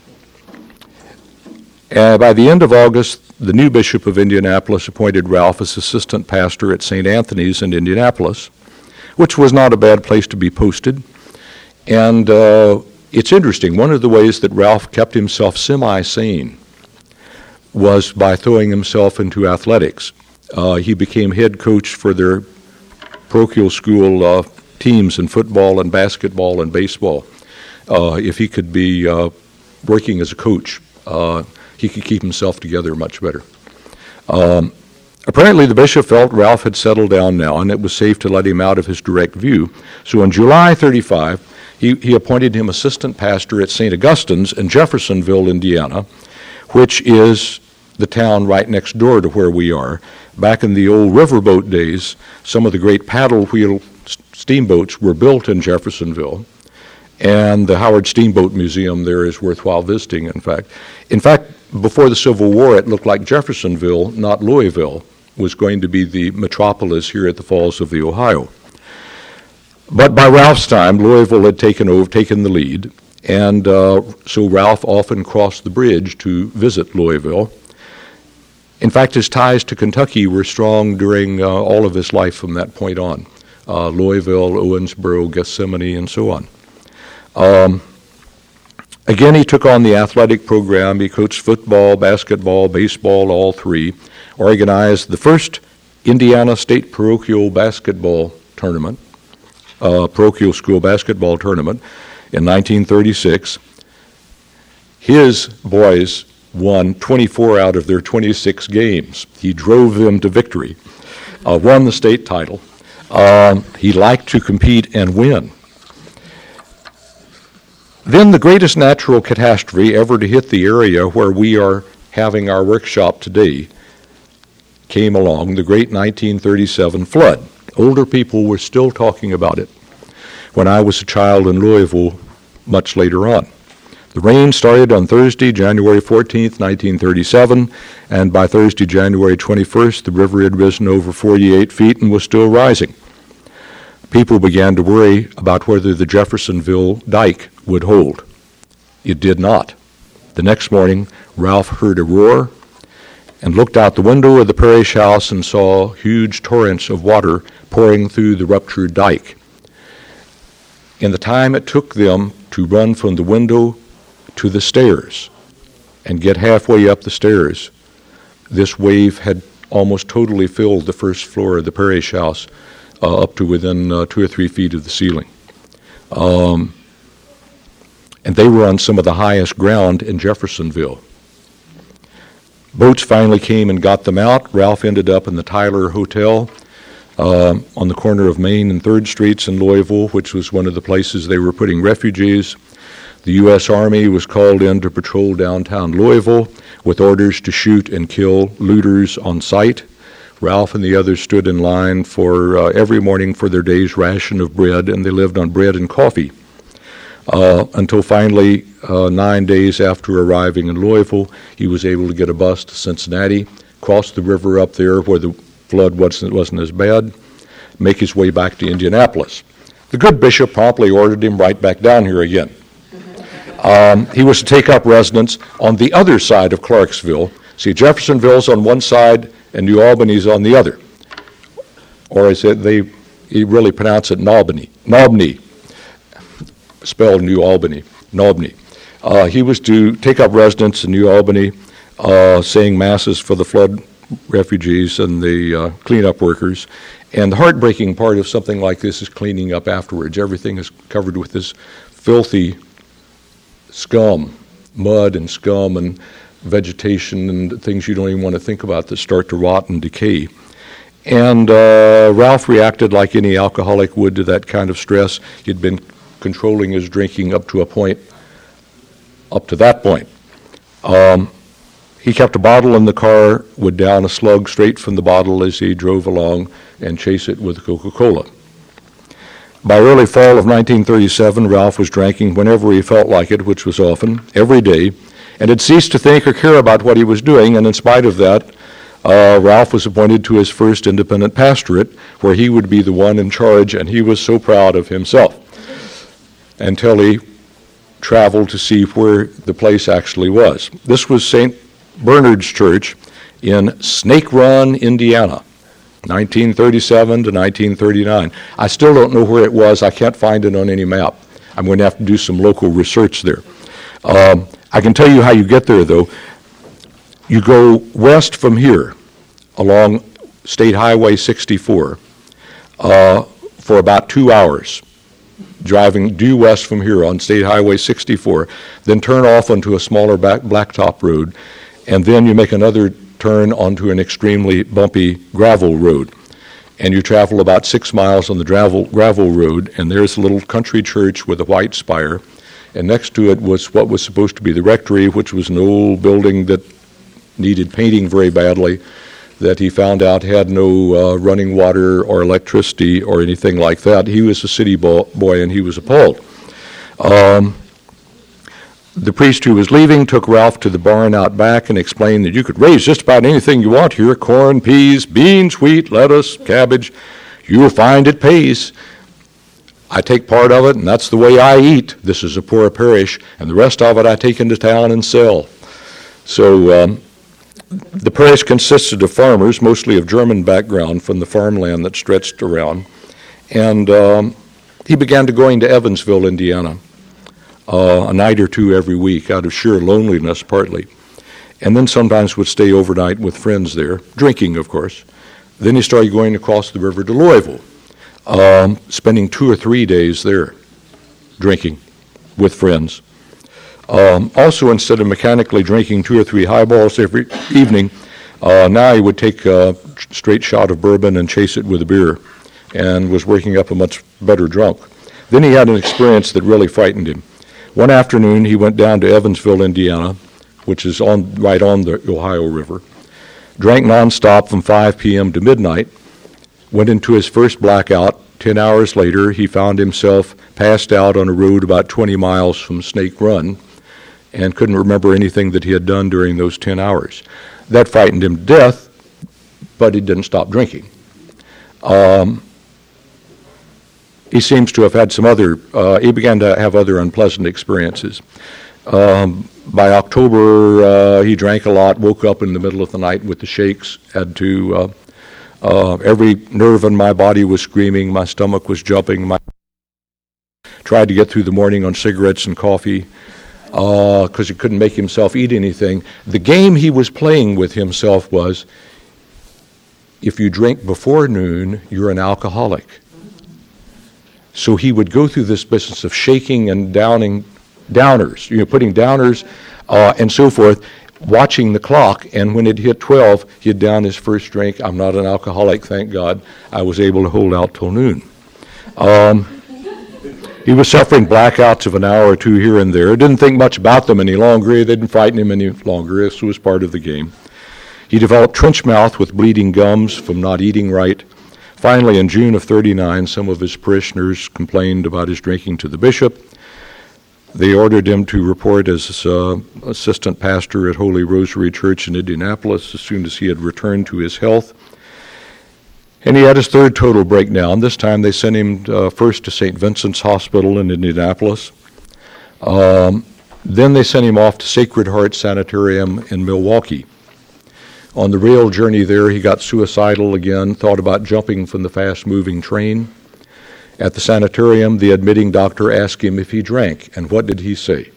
[SPEAKER 1] Uh, by the end of August, the new bishop of Indianapolis appointed Ralph as assistant pastor at Saint Anthony's in Indianapolis, which was not a bad place to be posted. And uh, it's interesting, one of the ways that Ralph kept himself semi-sane was by throwing himself into athletics. Uh, he became head coach for their parochial school uh, teams in football and basketball and baseball. Uh, if he could be uh, working as a coach, uh, he could keep himself together much better. Um, apparently the bishop felt Ralph had settled down now and it was safe to let him out of his direct view. So on July thirty-fifth, he, he appointed him assistant pastor at Saint Augustine's in Jeffersonville, Indiana, which is the town right next door to where we are. Back in the old riverboat days, some of the great paddle wheel steamboats were built in Jeffersonville, and the Howard Steamboat Museum there is worthwhile visiting, in fact. In fact, before the Civil War, it looked like Jeffersonville, not Louisville, was going to be the metropolis here at the Falls of the Ohio. But by Ralph's time, Louisville had taken over, taken the lead, and uh, so Ralph often crossed the bridge to visit Louisville. In fact, his ties to Kentucky were strong during uh, all of his life from that point on. Uh, Louisville, Owensboro, Gethsemane, and so on. Um, again, he took on the athletic program. He coached football, basketball, baseball, all three. Organized the first Indiana State Parochial Basketball Tournament, uh, parochial school basketball tournament in nineteen thirty-six. His boys won twenty-four out of their twenty-six games. He drove them to victory, uh, won the state title. Um, he liked to compete and win. Then the greatest natural catastrophe ever to hit the area where we are having our workshop today came along, the great nineteen thirty-seven flood. Older people were still talking about it when I was a child in Louisville much later on. The rain started on Thursday, January fourteenth, nineteen thirty-seven, and by Thursday, January twenty-first, the river had risen over forty-eight feet and was still rising. People began to worry about whether the Jeffersonville dike would hold. It did not. The next morning, Ralph heard a roar and looked out the window of the parish house and saw huge torrents of water pouring through the ruptured dike. In the time it took them to run from the window to the stairs and get halfway up the stairs, this wave had almost totally filled the first floor of the parish house uh, up to within uh, two or three feet of the ceiling. Um, and they were on some of the highest ground in Jeffersonville. Boats finally came and got them out. Ralph ended up in the Tyler Hotel uh, on the corner of Main and third Streets in Louisville, which was one of the places they were putting refugees. The U S Army was called in to patrol downtown Louisville with orders to shoot and kill looters on sight. Ralph and the others stood in line for uh, every morning for their day's ration of bread, and they lived on bread and coffee. Uh, until finally, uh, nine days after arriving in Louisville, he was able to get a bus to Cincinnati, cross the river up there where the flood wasn't, wasn't as bad, make his way back to Indianapolis. The good bishop promptly ordered him right back down here again. Um, he was to take up residence on the other side of Clarksville. See, Jeffersonville's on one side and New Albany's on the other. Or as they you really pronounce it, Naubany. Naubany. Spelled New Albany, Naubany. Uh, he was to take up residence in New Albany, uh, saying masses for the flood refugees and the uh, cleanup workers. And the heartbreaking part of something like this is cleaning up afterwards. Everything is covered with this filthy scum, mud and scum and vegetation and things you don't even want to think about that start to rot and decay. And uh, Ralph reacted like any alcoholic would to that kind of stress. He'd been controlling his drinking up to a point, up to that point. Um, he kept a bottle in the car, would down a slug straight from the bottle as he drove along and chase it with Coca-Cola. By early fall of nineteen thirty-seven, Ralph was drinking whenever he felt like it, which was often, every day, and had ceased to think or care about what he was doing, and in spite of that, uh, Ralph was appointed to his first independent pastorate, where he would be the one in charge, and he was so proud of himself, until he traveled to see where the place actually was. This was Saint Bernard's Church in Snake Run, Indiana, nineteen thirty-seven to nineteen thirty-nine. I still don't know where it was. I can't find it on any map. I'm going to have to do some local research there. Um, I can tell you how you get there, though. You go west from here along State Highway sixty-four uh, for about two hours. Driving due west from here on State Highway sixty-four, then turn off onto a smaller back blacktop road, and then you make another turn onto an extremely bumpy gravel road. And you travel about six miles on the gravel, gravel road, and there's a little country church with a white spire, and next to it was what was supposed to be the rectory, which was an old building that needed painting very badly, that he found out had no uh, running water or electricity or anything like that. He was a city boy, and he was appalled. Um, The priest who was leaving took Ralph to the barn out back and explained that you could raise just about anything you want here, corn, peas, beans, wheat, lettuce, cabbage. You'll find it pays. I take part of it, and that's the way I eat. This is a poor parish, and the rest of it I take into town and sell. So um, the parish consisted of farmers, mostly of German background, from the farmland that stretched around. And um, he began to going to Evansville, Indiana, uh, a night or two every week, out of sheer loneliness partly. And then sometimes would stay overnight with friends there, drinking, of course. Then he started going across the river to Louisville, um, spending two or three days there, drinking with friends. Um, also, instead of mechanically drinking two or three highballs every evening, uh, now he would take a straight shot of bourbon and chase it with a beer, and was working up a much better drunk. Then he had an experience that really frightened him. One afternoon, he went down to Evansville, Indiana, which is on right on the Ohio River, drank nonstop from five p.m. to midnight, went into his first blackout. Ten hours later, he found himself passed out on a road about twenty miles from Snake Run and couldn't remember anything that he had done during those ten hours. That frightened him to death, but he didn't stop drinking. Um, he seems to have had some other, uh, he began to have other unpleasant experiences. Um, by October, uh, he drank a lot, woke up in the middle of the night with the shakes, had to, uh, uh, every nerve in my body was screaming, my stomach was jumping, my tried to get through the morning on cigarettes and coffee because uh, he couldn't make himself eat anything. The game he was playing with himself was, if you drink before noon, you're an alcoholic. So he would go through this business of shaking and downing downers, you know, putting downers uh, and so forth, watching the clock, and when it hit twelve, he'd down his first drink. I'm not an alcoholic, thank God. I was able to hold out till noon. Um, he was suffering blackouts of an hour or two here and there. Didn't think much about them any longer. They didn't frighten him any longer. This was part of the game. He developed trench mouth with bleeding gums from not eating right. Finally, in June of thirty-nine, some of his parishioners complained about his drinking to the bishop. They ordered him to report as uh, assistant pastor at Holy Rosary Church in Indianapolis as soon as he had returned to his health. And he had his third total breakdown. This time they sent him uh, first to Saint Vincent's Hospital in Indianapolis. Um, then they sent him off to Sacred Heart Sanitarium in Milwaukee. On the rail journey there, he got suicidal again, thought about jumping from the fast-moving train. At the sanitarium, the admitting doctor asked him if he drank, and what did he say?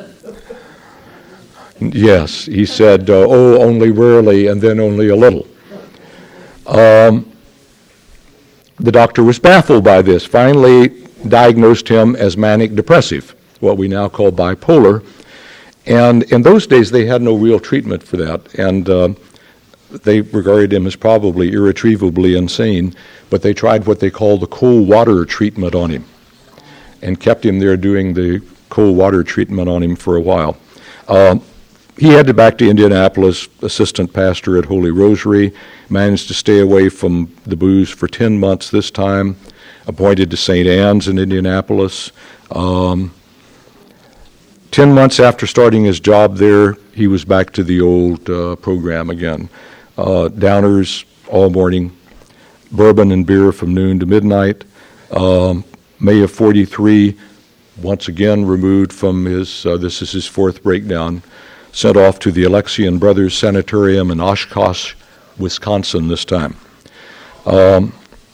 [SPEAKER 1] Yes, he said, uh, oh, only rarely, and then only a little. Um, the doctor was baffled by this, finally diagnosed him as manic depressive, what we now call bipolar. And in those days, they had no real treatment for that, and uh, they regarded him as probably irretrievably insane, but they tried what they called the cold water treatment on him and kept him there doing the cold water treatment on him for a while. Uh, he headed back to Indianapolis, assistant pastor at Holy Rosary, managed to stay away from the booze for ten months this time, appointed to Saint Anne's in Indianapolis. Um, ten months after starting his job there, he was back to the old uh, program again. Uh, downers all morning, bourbon and beer from noon to midnight. Um, May of forty-three, once again removed from his, uh, this is his fourth breakdown, sent off to the Alexian Brothers Sanitarium in Oshkosh, Wisconsin this time. Um,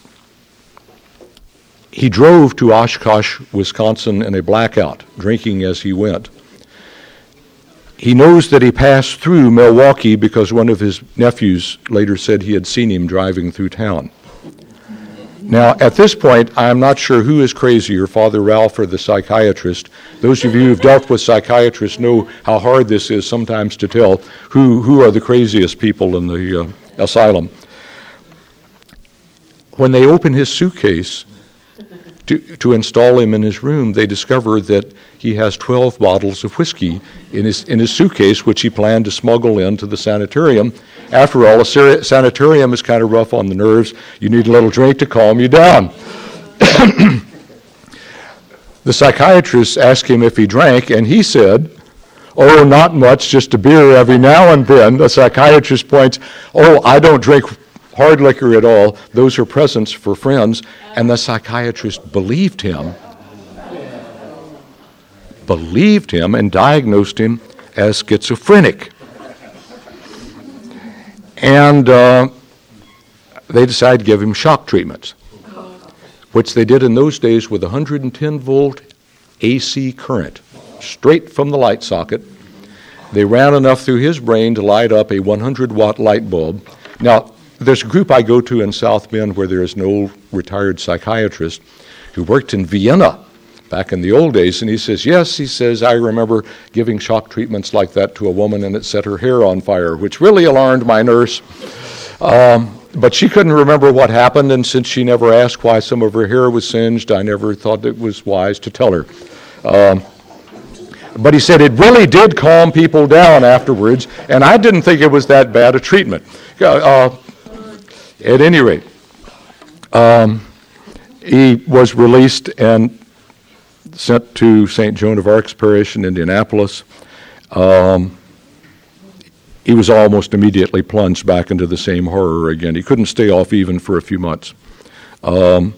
[SPEAKER 1] he drove to Oshkosh, Wisconsin in a blackout, drinking as he went. He knows that he passed through Milwaukee because one of his nephews later said he had seen him driving through town. Now, at this point, I'm not sure who is crazier, Father Ralph or the psychiatrist. Those of you who've dealt with psychiatrists know how hard this is sometimes to tell who, who are the craziest people in the uh, asylum. When they open his suitcase to, to install him in his room, they discover that he has twelve bottles of whiskey in his in his suitcase, which he planned to smuggle into the sanitarium. After all, a ser- sanitarium is kind of rough on the nerves. You need a little drink to calm you down. The psychiatrist asked him if he drank, and he said, Oh, not much, just a beer every now and then. The psychiatrist points, oh, I don't drink hard liquor at all. Those are presents for friends. And the psychiatrist believed him, believed him and diagnosed him as schizophrenic. And uh, they decided to give him shock treatments, which they did in those days with one hundred ten volt A C current, straight from the light socket. They ran enough through his brain to light up a one hundred watt light bulb. Now, there's a group I go to in South Bend where there is an old retired psychiatrist who worked in Vienna back in the old days, and he says, yes, he says, I remember giving shock treatments like that to a woman, and it set her hair on fire, which really alarmed my nurse. Um, but she couldn't remember what happened, and since she never asked why some of her hair was singed, I never thought it was wise to tell her. Um, but he said it really did calm people down afterwards, and I didn't think it was that bad a treatment. Uh, at any rate, um, he was released and sent to Saint Joan of Arc's parish in Indianapolis. Um, he was almost immediately plunged back into the same horror again. He couldn't stay off even for a few months. Um,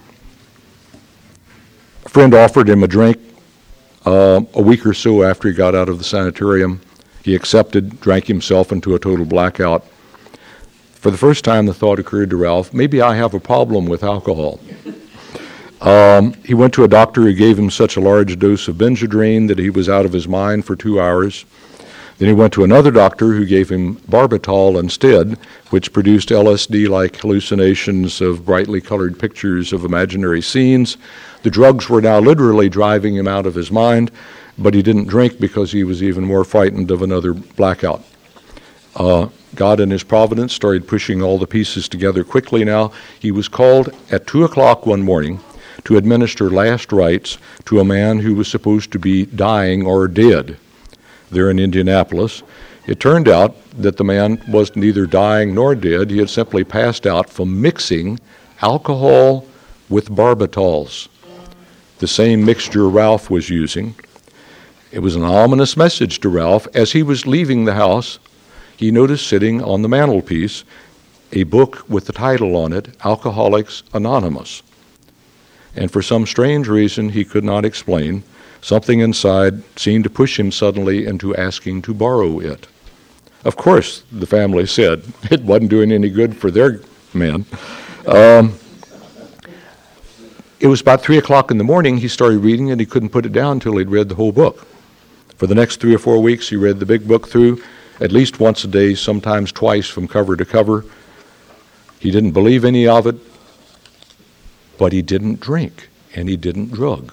[SPEAKER 1] a friend offered him a drink uh, a week or so after he got out of the sanitarium. He accepted, drank himself into a total blackout. For the first time, the thought occurred to Ralph, maybe I have a problem with alcohol. Um, he went to a doctor who gave him such a large dose of Benadryl that he was out of his mind for two hours. Then he went to another doctor who gave him Barbitol instead, which produced L S D-like hallucinations of brightly colored pictures of imaginary scenes. The drugs were now literally driving him out of his mind, but he didn't drink because he was even more frightened of another blackout. Uh, God in his providence started pushing all the pieces together quickly now. He was called at two o'clock one morning to administer last rites to a man who was supposed to be dying or dead there in Indianapolis. It turned out that the man was neither dying nor dead. He had simply passed out from mixing alcohol with barbitols, the same mixture Ralph was using. It was an ominous message to Ralph. As he was leaving the house, he noticed sitting on the mantelpiece a book with the title on it, Alcoholics Anonymous. And for some strange reason he could not explain, something inside seemed to push him suddenly into asking to borrow it. Of course, the family said it wasn't doing any good for their man. Um, it was about three o'clock in the morning. He started reading and he couldn't put it down until he'd read the whole book. For the next three or four weeks, he read the big book through at least once a day, sometimes twice from cover to cover. He didn't believe any of it, but he didn't drink and he didn't drug.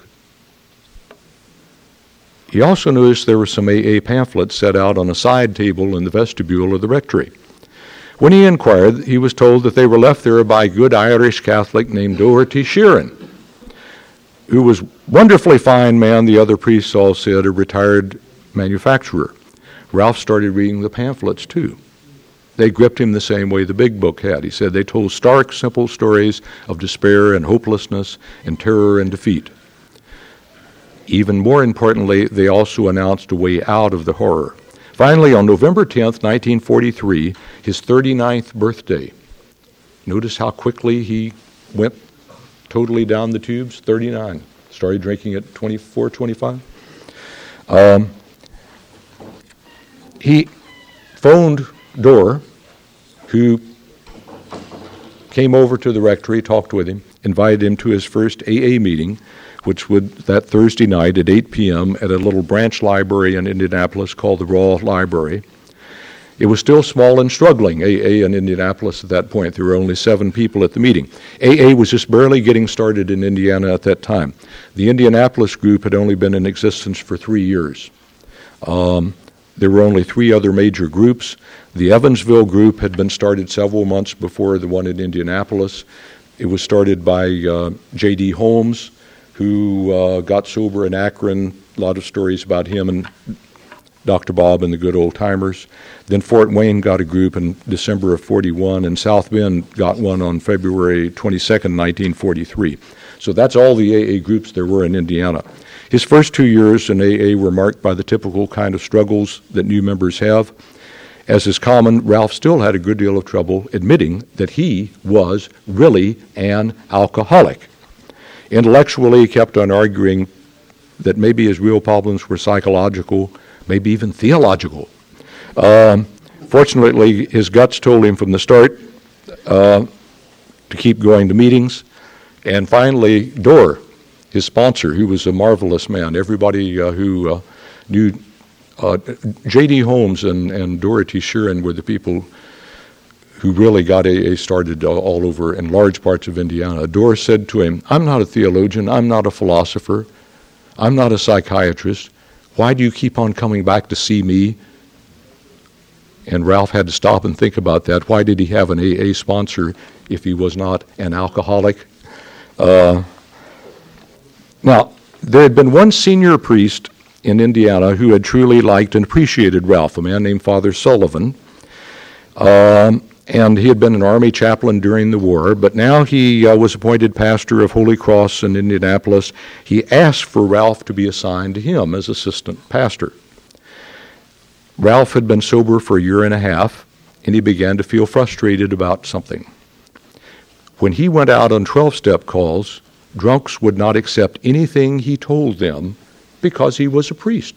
[SPEAKER 1] He also noticed there were some A A pamphlets set out on a side table in the vestibule of the rectory. When he inquired, he was told that they were left there by a good Irish Catholic named Doherty Sheeran, who was a wonderfully fine man, the other priests all said, a retired manufacturer. Ralph started reading the pamphlets too. They gripped him the same way the big book had. He said they told stark, simple stories of despair and hopelessness and terror and defeat. Even more importantly, they also announced a way out of the horror. Finally, on November tenth, nineteen forty-three, his thirty-ninth birthday, notice how quickly he went totally down the tubes, thirty-nine. Started drinking at twenty-four, twenty-five. Um, he phoned Dorr, who came over to the rectory, talked with him, invited him to his first A A meeting, which would, that Thursday night at eight p.m. at a little branch library in Indianapolis called the Raw Library. It was still small and struggling, A A in Indianapolis at that point. There were only seven people at the meeting. A A was just barely getting started in Indiana at that time. The Indianapolis group had only been in existence for three years. Um, there were only three other major groups. The Evansville group had been started several months before the one in Indianapolis. It was started by uh, J D Holmes, who uh, got sober in Akron. A lot of stories about him and Doctor Bob and the good old timers. Then Fort Wayne got a group in December of forty-one, and South Bend got one on February twenty-second, nineteen forty-three. So that's all the A A groups there were in Indiana. His first two years in A A were marked by the typical kind of struggles that new members have. As is common, Ralph still had a good deal of trouble admitting that he was really an alcoholic. Intellectually, he kept on arguing that maybe his real problems were psychological, maybe even theological. Um, fortunately, his guts told him from the start uh, to keep going to meetings. And finally, Dorr, his sponsor, who was a marvelous man. Everybody uh, who uh, knew uh, J D. Holmes and, and Dorothy Sheeran were the people who really got A A started all over in large parts of Indiana. Dorr said to him, "I'm not a theologian, I'm not a philosopher, I'm not a psychiatrist. Why do you keep on coming back to see me?" And Ralph had to stop and think about that. Why did he have an A A sponsor if he was not an alcoholic? Uh, now, there had been one senior priest in Indiana who had truly liked and appreciated Ralph, a man named Father Sullivan. Um, and he had been an Army chaplain during the war, but now he uh, was appointed pastor of Holy Cross in Indianapolis. He asked for Ralph to be assigned to him as assistant pastor. Ralph had been sober for a year and a half, and he began to feel frustrated about something. When he went out on twelve-step calls, drunks would not accept anything he told them because he was a priest.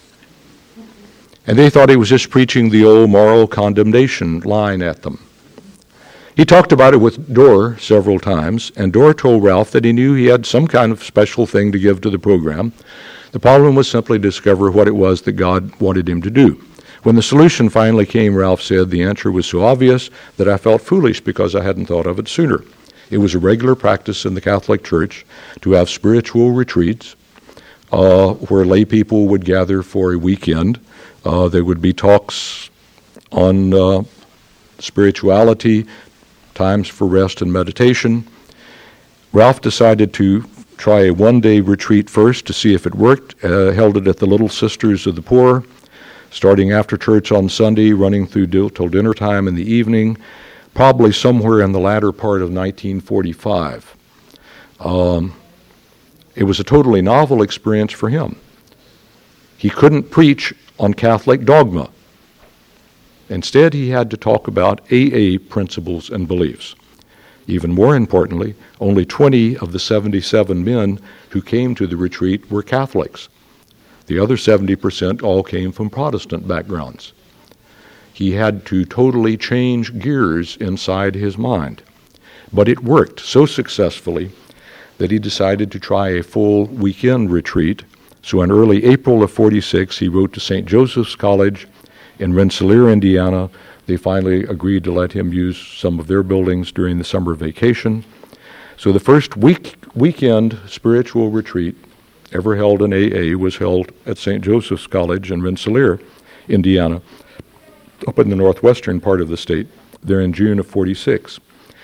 [SPEAKER 1] And they thought he was just preaching the old moral condemnation line at them. He talked about it with Dorr several times, and Dorr told Ralph that he knew he had some kind of special thing to give to the program. The problem was simply to discover what it was that God wanted him to do. When the solution finally came, Ralph said, the answer was so obvious that I felt foolish because I hadn't thought of it sooner. It was a regular practice in the Catholic Church to have spiritual retreats uh, where lay people would gather for a weekend. Uh, there would be talks on uh, spirituality, times for rest and meditation. Ralph decided to try a one-day retreat first to see if it worked, uh, held it at the Little Sisters of the Poor, starting after church on Sunday, running through till dinner time in the evening, probably somewhere in the latter part of nineteen forty-five. Um, it was a totally novel experience for him. He couldn't preach on Catholic dogma. Instead, he had to talk about A A principles and beliefs. Even more importantly, only twenty of the seventy-seven men who came to the retreat were Catholics. The other seventy percent all came from Protestant backgrounds. He had to totally change gears inside his mind. But it worked so successfully that he decided to try a full weekend retreat. So in early April of forty-six, he wrote to Saint Joseph's College in Rensselaer, Indiana. They finally agreed to let him use some of their buildings during the summer vacation. So the first week weekend spiritual retreat ever held in A A was held at Saint Joseph's College in Rensselaer, Indiana, up in the northwestern part of the state, there in June of forty-six.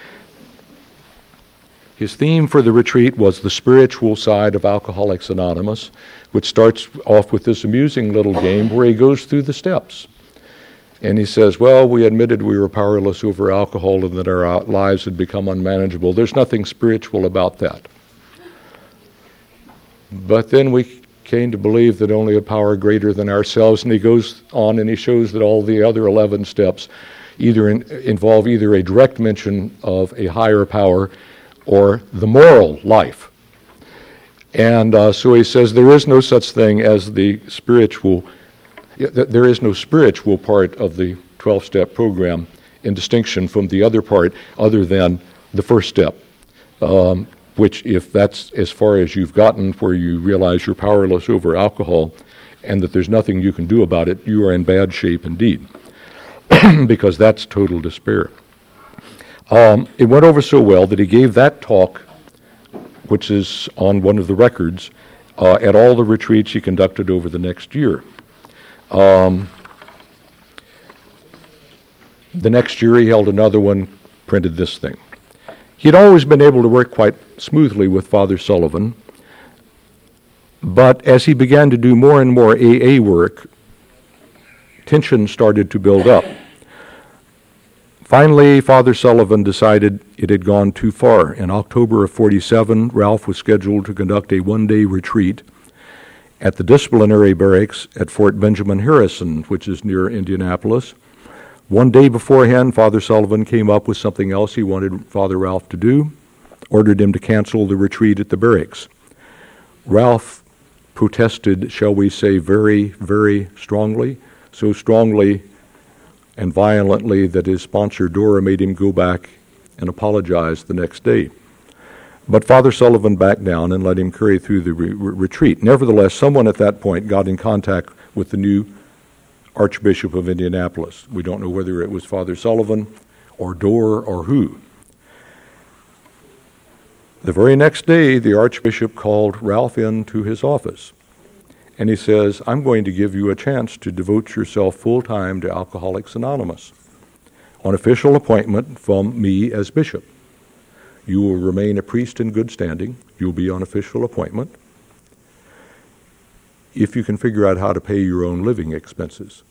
[SPEAKER 1] His theme for the retreat was the spiritual side of Alcoholics Anonymous, which starts off with this amusing little game where he goes through the steps. And he says, well, we admitted we were powerless over alcohol and that our lives had become unmanageable. There's nothing spiritual about that. But then we came to believe that only a power greater than ourselves, and he goes on and he shows that all the other eleven steps either in, involve either a direct mention of a higher power or the moral life. And uh, so he says there is no such thing as the spiritual, there is no spiritual part of the twelve-step program in distinction from the other part other than the first step. Um, which if that's as far as you've gotten where you realize you're powerless over alcohol and that there's nothing you can do about it, you are in bad shape indeed, because that's total despair. Um, it went over so well that he gave that talk, which is on one of the records, uh, at all the retreats he conducted over the next year. Um, the next year he held another one, printed this thing. He had always been able to work quite smoothly with Father Sullivan, but as he began to do more and more A A work, tension started to build up. Finally, Father Sullivan decided it had gone too far. In October of forty-seven, Ralph was scheduled to conduct a one-day retreat at the disciplinary barracks at Fort Benjamin Harrison, which is near Indianapolis. One day beforehand, Father Sullivan came up with something else he wanted Father Ralph to do, ordered him to cancel the retreat at the barracks. Ralph protested, shall we say, very, very strongly, so strongly and violently that his sponsor Dora made him go back and apologize the next day. But Father Sullivan backed down and let him carry through the re- re- retreat. Nevertheless, someone at that point got in contact with the new Archbishop of Indianapolis. We don't know whether it was Father Sullivan or Dorr or who. The very next day, the Archbishop called Ralph into his office, and he says, I'm going to give you a chance to devote yourself full-time to Alcoholics Anonymous on official appointment from me as bishop. You will remain a priest in good standing. You'll be on official appointment if you can figure out how to pay your own living expenses.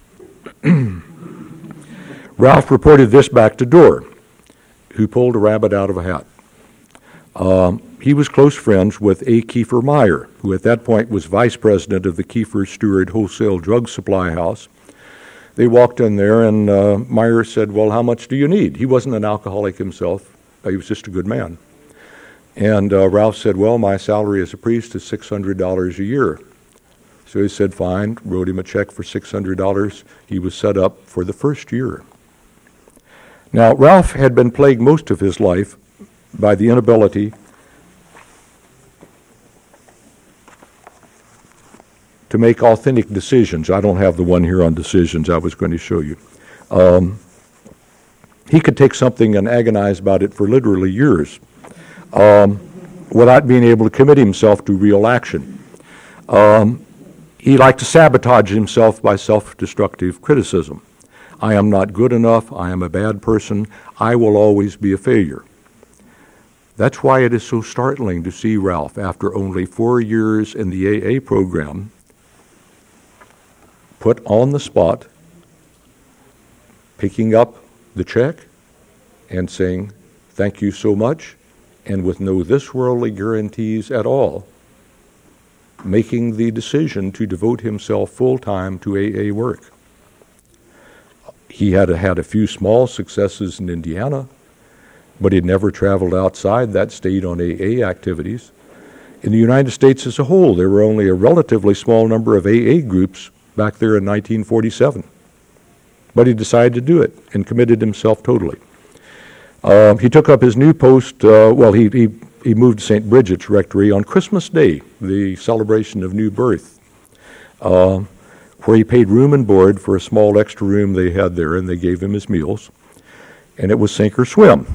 [SPEAKER 1] Ralph reported this back to Dorr, who pulled a rabbit out of a hat. Um, he was close friends with A. Kiefer Meyer, who at that point was vice president of the Kiefer Stewart Wholesale Drug Supply House. They walked in there, and uh, Meyer said, well, how much do you need? He wasn't an alcoholic himself. He was just a good man. And uh, Ralph said, well, my salary as a priest is six hundred dollars a year. So he said, fine, wrote him a check for six hundred dollars. He was set up for the first year. Now, Ralph had been plagued most of his life by the inability to make authentic decisions. I don't have the one here on decisions I was going to show you. Um, he could take something and agonize about it for literally years um, without being able to commit himself to real action. Um, he liked to sabotage himself by self-destructive criticism. I am not good enough. I am a bad person. I will always be a failure. That's why it is so startling to see Ralph, after only four years in the A A program, put on the spot, picking up the check and saying, thank you so much, and with no this worldly guarantees at all, making the decision to devote himself full-time to A A work. He had had a few small successes in Indiana, but he'd never traveled outside that state on A A activities. In the United States as a whole, there were only a relatively small number of A A groups back there in nineteen forty-seven. But he decided to do it and committed himself totally. Uh, he took up his new post, uh, well, he, he, he moved to Saint Bridget's Rectory on Christmas Day, the celebration of new birth, uh, where he paid room and board for a small extra room they had there, and they gave him his meals. And it was sink or swim.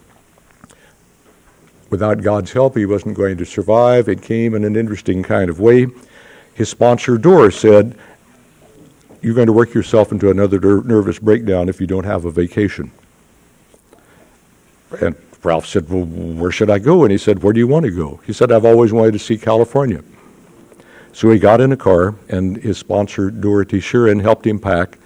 [SPEAKER 1] Without God's help, he wasn't going to survive. It came in an interesting kind of way. His sponsor, Dorr, said, you're going to work yourself into another ner- nervous breakdown if you don't have a vacation. And Ralph said, well, where should I go? And he said, where do you want to go? He said, I've always wanted to see California. So he got in a car, and his sponsor, Dorothy Sheeran, helped him pack.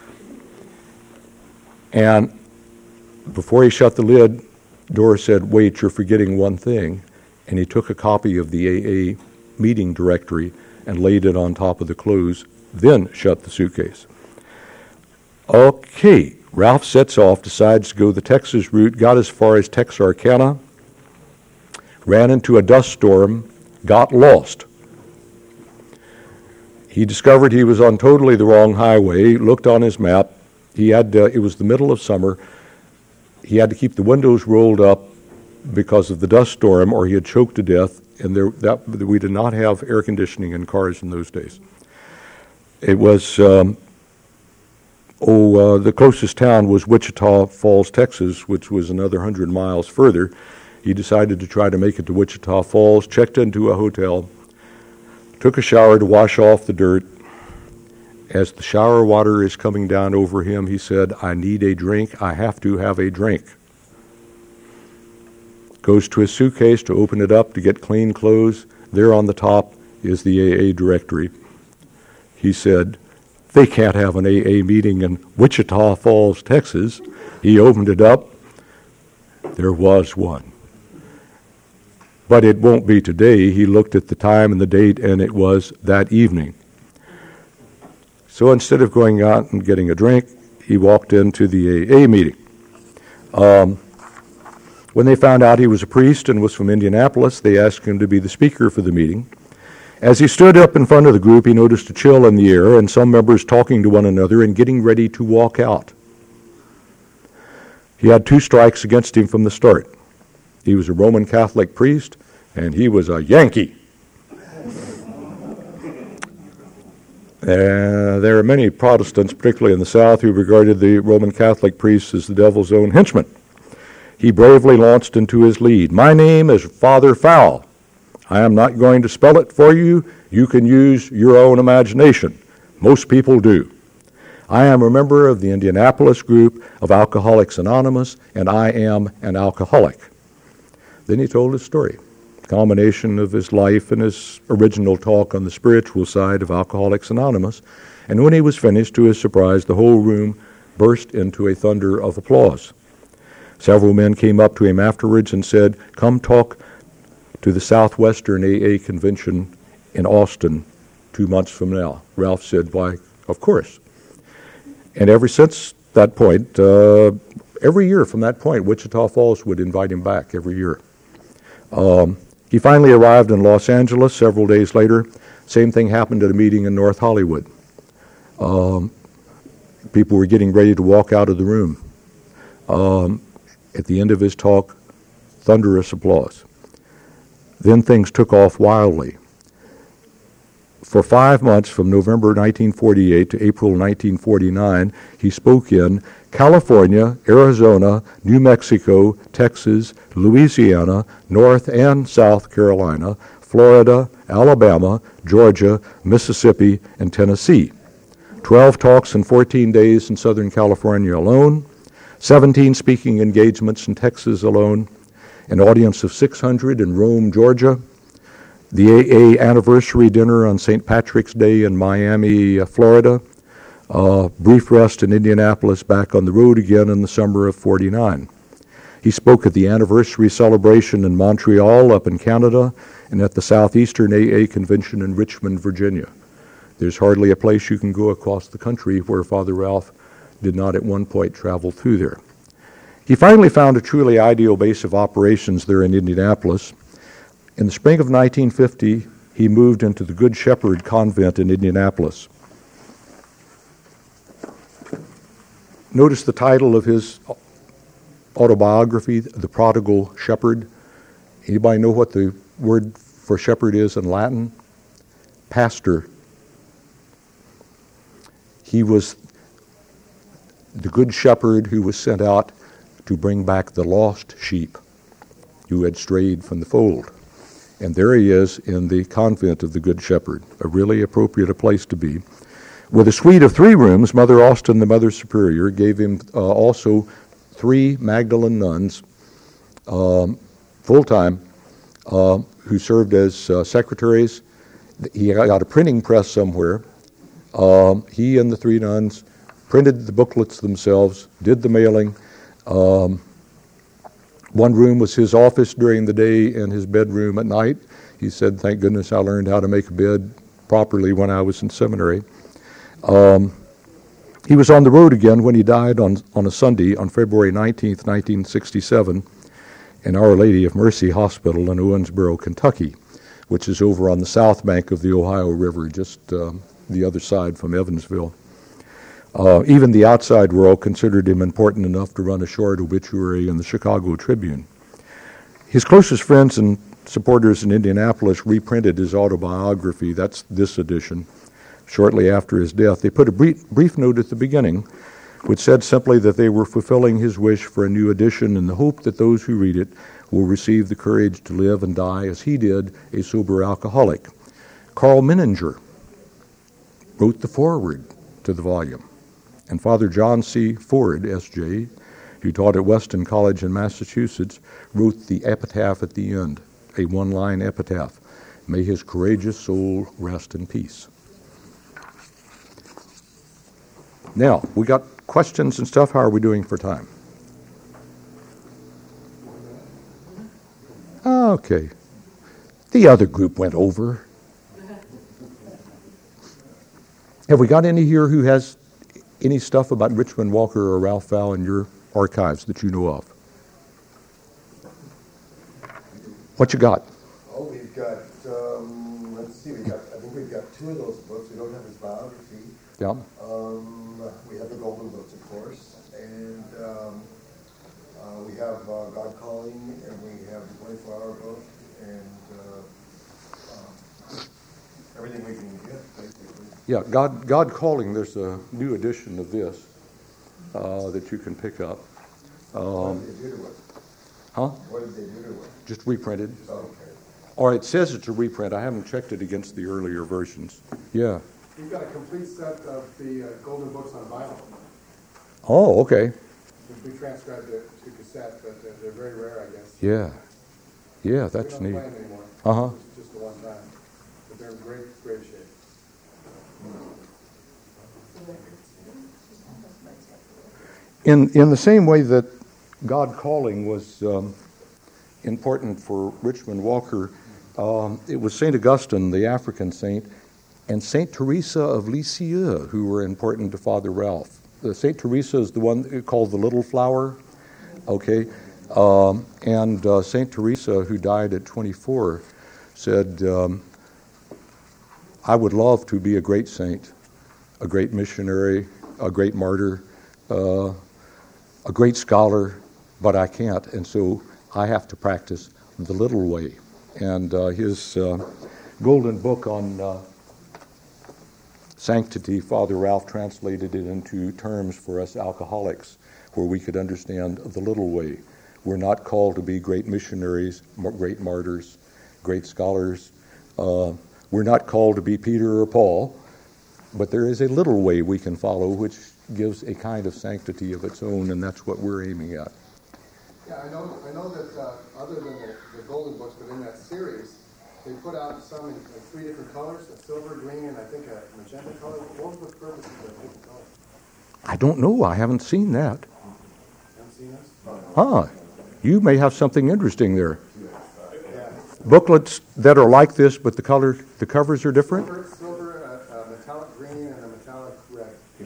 [SPEAKER 1] And before he shut the lid, Dorr said, wait, you're forgetting one thing. And he took a copy of the A A meeting directory and laid it on top of the clothes, then shut the suitcase. Okay, Ralph sets off, decides to go the Texas route, got as far as Texarkana, ran into a dust storm, got lost. He discovered he was on totally the wrong highway, looked on his map. He had, uh, it was the middle of summer. He had to keep the windows rolled up because of the dust storm, or he had choked to death, and there, that, we did not have air conditioning in cars in those days. It was, um, oh, uh, the closest town was Wichita Falls, Texas, which was another one hundred miles further. He decided to try to make it to Wichita Falls, checked into a hotel, took a shower to wash off the dirt. As the shower water is coming down over him, he said, I need a drink. I have to have a drink. Goes to his suitcase to open it up to get clean clothes. There on the top is the A A directory. He said, they can't have an A A meeting in Wichita Falls, Texas. He opened it up. There was one. but it won't be today. He looked at the time and the date, and it was that evening. So instead of going out and getting a drink, he walked into the A A meeting. Um, when they found out he was a priest and was from Indianapolis, they asked him to be the speaker for the meeting. As he stood up in front of the group, he noticed a chill in the air and some members talking to one another and getting ready to walk out. He had two strikes against him from the start. He was a Roman Catholic priest, and he was a Yankee. Uh, there are many Protestants, particularly in the South, who regarded the Roman Catholic priests as the devil's own henchmen. He bravely launched into his lead. My name is Father Fowl. I am not going to spell it for you. You can use your own imagination. Most people do. I am a member of the Indianapolis group of Alcoholics Anonymous, and I am an alcoholic. Then he told his story, a combination of his life and his original talk on the spiritual side of Alcoholics Anonymous. And when he was finished, to his surprise, the whole room burst into a thunder of applause. Several men came up to him afterwards and said, "Come talk to the Southwestern A A Convention in Austin two months from now." Ralph said, "Why, of course." And ever since that point, uh, every year from that point, Wichita Falls would invite him back every year. Um, he finally arrived in Los Angeles several days later. Same thing happened at a meeting in North Hollywood. Um, people were getting ready to walk out of the room. Um, at the end of his talk, thunderous applause. Then things took off wildly. For five months, from November nineteen forty-eight to April nineteen forty-nine, he spoke in California, Arizona, New Mexico, Texas, Louisiana, North and South Carolina, Florida, Alabama, Georgia, Mississippi, and Tennessee. Twelve talks in fourteen days in Southern California alone, seventeen speaking engagements in Texas alone, an audience of six hundred in Rome, Georgia, the A A anniversary dinner on Saint Patrick's Day in Miami, uh, Florida, uh, brief rest in Indianapolis, back on the road again in the summer of forty-nine. He spoke at the anniversary celebration in Montreal up in Canada and at the Southeastern A A Convention in Richmond, Virginia. There's hardly a place you can go across the country where Father Ralph did not at one point travel through there. He finally found a truly ideal base of operations there in Indianapolis. In the spring of nineteen fifty, he moved into the Good Shepherd Convent in Indianapolis. Notice the title of his autobiography, The Prodigal Shepherd. Anybody know what the word for shepherd is in Latin? Pastor. He was the good shepherd who was sent out to bring back the lost sheep who had strayed from the fold. And there he is in the convent of the Good Shepherd, a really appropriate a place to be. With a suite of three rooms, Mother Austin, the Mother Superior, gave him uh, also three Magdalene nuns, um, full-time, uh, who served as uh, secretaries. He got a printing press somewhere. Um, he and the three nuns printed the booklets themselves, did the mailing. Um, one room was his office during the day and his bedroom at night. He said, "Thank goodness I learned how to make a bed properly when I was in seminary." Um, he was on the road again when he died on, on a Sunday on February nineteenth, nineteen sixty-seven, in Our Lady of Mercy Hospital in Owensboro, Kentucky, which is over on the south bank of the Ohio River, just uh, the other side from Evansville. Uh, even the outside world considered him important enough to run a short obituary in the Chicago Tribune. His closest friends and supporters in Indianapolis reprinted his autobiography. That's this edition. Shortly after his death, they put a brief, brief note at the beginning, which said simply that they were fulfilling his wish for a new edition in the hope that those who read it will receive the courage to live and die as he did, a sober alcoholic. Carl Menninger wrote the foreword to the volume. And Father John C. Ford, S J, who taught at Weston College in Massachusetts, wrote the epitaph at the end, a one-line epitaph. May his courageous soul rest in peace. Now, we got questions and stuff. How are we doing for time? Okay. The other group went over. Have we got any here who has any stuff about Richmond Walker or Ralph Vaughan in your archives that you know of? What you got?
[SPEAKER 2] Oh, we've got, um, let's see, we got, I think we've got two of those books. We don't have his biography.
[SPEAKER 1] Yeah.
[SPEAKER 2] Um, we have the Golden Books, of course, and um, uh, we have uh, God Calling, and we have the twenty-four hour book, and uh, um, everything we can get, basically.
[SPEAKER 1] Yeah, God, God Calling, there's a new edition of this uh, that you can pick up.
[SPEAKER 2] Um, what did they do to it?
[SPEAKER 1] Huh?
[SPEAKER 2] What did they do to it?
[SPEAKER 1] Just reprinted.
[SPEAKER 2] Oh, okay.
[SPEAKER 1] Or it says it's a reprint. I haven't checked it against the earlier versions. Yeah.
[SPEAKER 3] We've got a complete set of the uh, Golden Books on vinyl.
[SPEAKER 1] Oh, okay.
[SPEAKER 3] We transcribed it to cassette, but they're, they're very rare, I guess.
[SPEAKER 1] Yeah. Yeah, that's
[SPEAKER 3] we don't
[SPEAKER 1] neat.
[SPEAKER 3] play them anymore.
[SPEAKER 1] Uh-huh.
[SPEAKER 3] It's just the one time. But they're in great, great shape.
[SPEAKER 1] In in the same way that God Calling was um, important for Richmond Walker, um, it was Saint Augustine, the African saint, and Saint Teresa of Lisieux who were important to Father Ralph. Uh, Saint Teresa is the one called the Little Flower, okay? Um, and uh, Saint Teresa, who died at twenty-four, said, um, I would love to be a great saint, a great missionary, a great martyr, uh, a great scholar, but I can't, and so I have to practice the little way. And uh, his uh, golden book on uh, sanctity, Father Ralph translated it into terms for us alcoholics, where we could understand the little way. We're not called to be great missionaries, great martyrs, great scholars. Uh, we're not called to be Peter or Paul, but there is a little way we can follow which gives a kind of sanctity of its own, and that's what we're aiming at.
[SPEAKER 3] Yeah, I know I know that uh, other than the, the Golden Books, but in that series, they put out some in, in three different colors, a silver, green, and I think a magenta color. What was the purpose of the different colors?
[SPEAKER 1] I don't know. I haven't seen that.
[SPEAKER 3] You haven't seen this?
[SPEAKER 1] Huh. You may have something interesting there. Booklets that are like this, but the color, the covers are different?
[SPEAKER 3] Silver, silver uh, uh, metallic green, and a metallic red.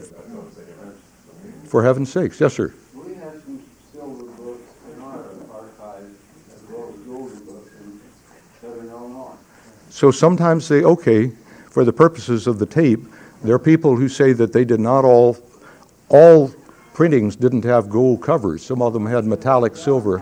[SPEAKER 1] For heaven's sakes. Yes, sir.
[SPEAKER 4] We have some silver books in our archives as well as golden books and that are known on.
[SPEAKER 1] So sometimes they, okay, for the purposes of the tape, there are people who say that they did not all, all printings didn't have gold covers. Some of them had metallic silver.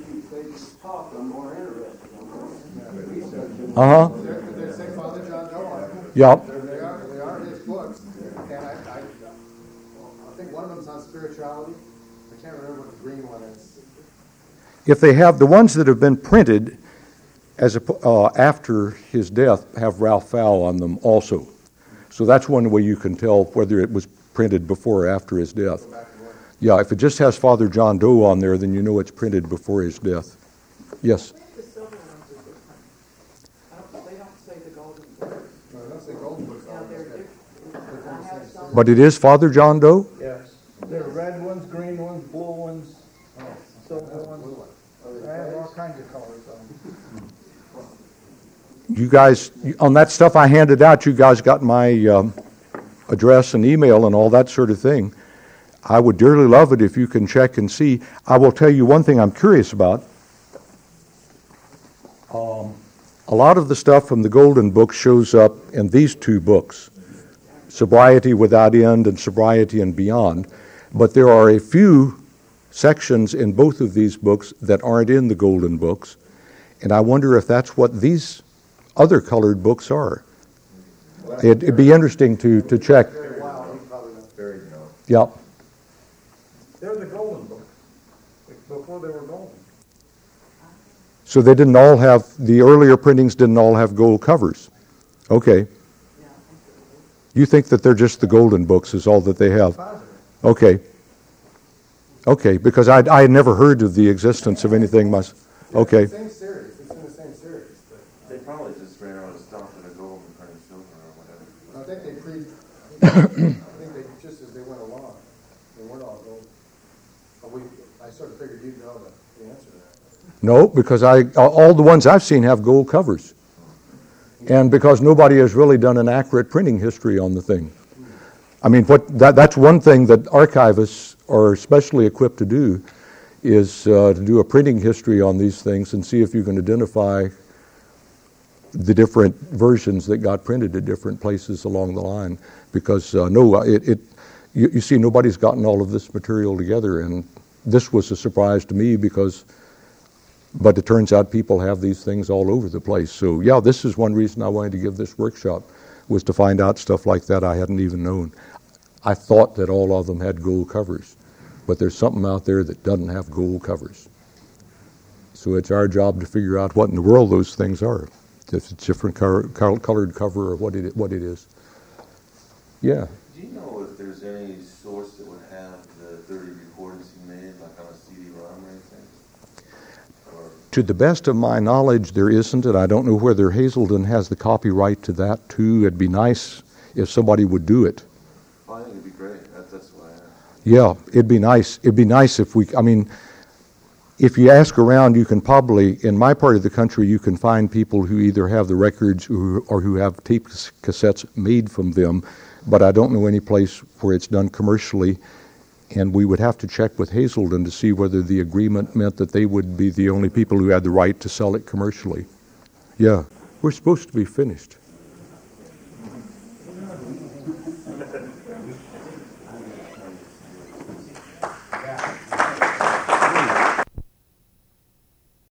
[SPEAKER 1] Uh-huh.
[SPEAKER 3] They say Father John Doe on it.
[SPEAKER 1] Yep.
[SPEAKER 3] They are, they are his books, and I, I, I think one of them's on spirituality. I can't remember what the green one is.
[SPEAKER 1] If they have the ones that have been printed as a, uh, after his death have Ralph Vaughan on them also. So that's one way you can tell whether it was printed before or after his death. Yeah, if it just has Father John Doe on there, then you know it's printed before his death. Yes?
[SPEAKER 5] The silver ones are different. I don't, they don't say the golden books.
[SPEAKER 3] No, they don't say golden books.
[SPEAKER 5] Now they're different. I have some.
[SPEAKER 1] But it is Father John Doe?
[SPEAKER 4] Yes. There are red ones, green ones, blue ones, silver ones. I have all kinds of colors on them.
[SPEAKER 1] You guys, on that stuff I handed out, you guys got my um, address and email and all that sort of thing. I would dearly love it if you can check and see. I will tell you one thing I'm curious about. Um, a lot of the stuff from the Golden Book shows up in these two books, Sobriety Without End and Sobriety and Beyond. But there are a few sections in both of these books that aren't in the Golden Books, and I wonder if that's what these other colored books are. It, it'd be interesting to, to check. Yep.
[SPEAKER 4] They're the golden books, before they were golden.
[SPEAKER 1] So they didn't all have, the earlier printings didn't all have gold covers. Okay. You think that they're just the Golden Books is all that they have? Okay. Okay, because I I had never heard of the existence of anything much. Okay.
[SPEAKER 3] Same series. It's in the same series. But
[SPEAKER 6] They probably just ran around and stomped in a gold and printed silver or whatever.
[SPEAKER 3] I think they pre. I think they just as they went along, they weren't all gold. But we, I sort of figured you'd know the, the answer to that.
[SPEAKER 1] No, because I all the ones I've seen have gold covers. and because nobody has really done an accurate printing history on the thing. I mean, what that, that's one thing that archivists are especially equipped to do, is uh, to do a printing history on these things and see if you can identify the different versions that got printed at different places along the line. Because uh, no, it, it you, you see, nobody's gotten all of this material together, and this was a surprise to me because, but it turns out people have these things all over the place. So yeah, this is one reason I wanted to give this workshop, was to find out stuff like that I hadn't even known. I thought that all of them had gold covers, but there's something out there that doesn't have gold covers. So it's our job to figure out what in the world those things are. If it's a different color, colored cover or what it what it is. Yeah.
[SPEAKER 6] Do you know if there's any source that would have the thirty recordings he made, like on a C D ROM or anything? Or
[SPEAKER 1] To the best of my knowledge, there isn't, and I don't know whether Hazelden has the copyright to that too. It'd be nice if somebody would do it.
[SPEAKER 6] I think it'd be great. That, that's why I asked.
[SPEAKER 1] Yeah, it'd be nice. It'd be nice if we, I mean, if you ask around, you can probably, in my part of the country, you can find people who either have the records or, or who have tape cassettes made from them, but I don't know any place where it's done commercially, and we would have to check with Hazelden to see whether the agreement meant that they would be the only people who had the right to sell it commercially. Yeah, we're supposed to be finished.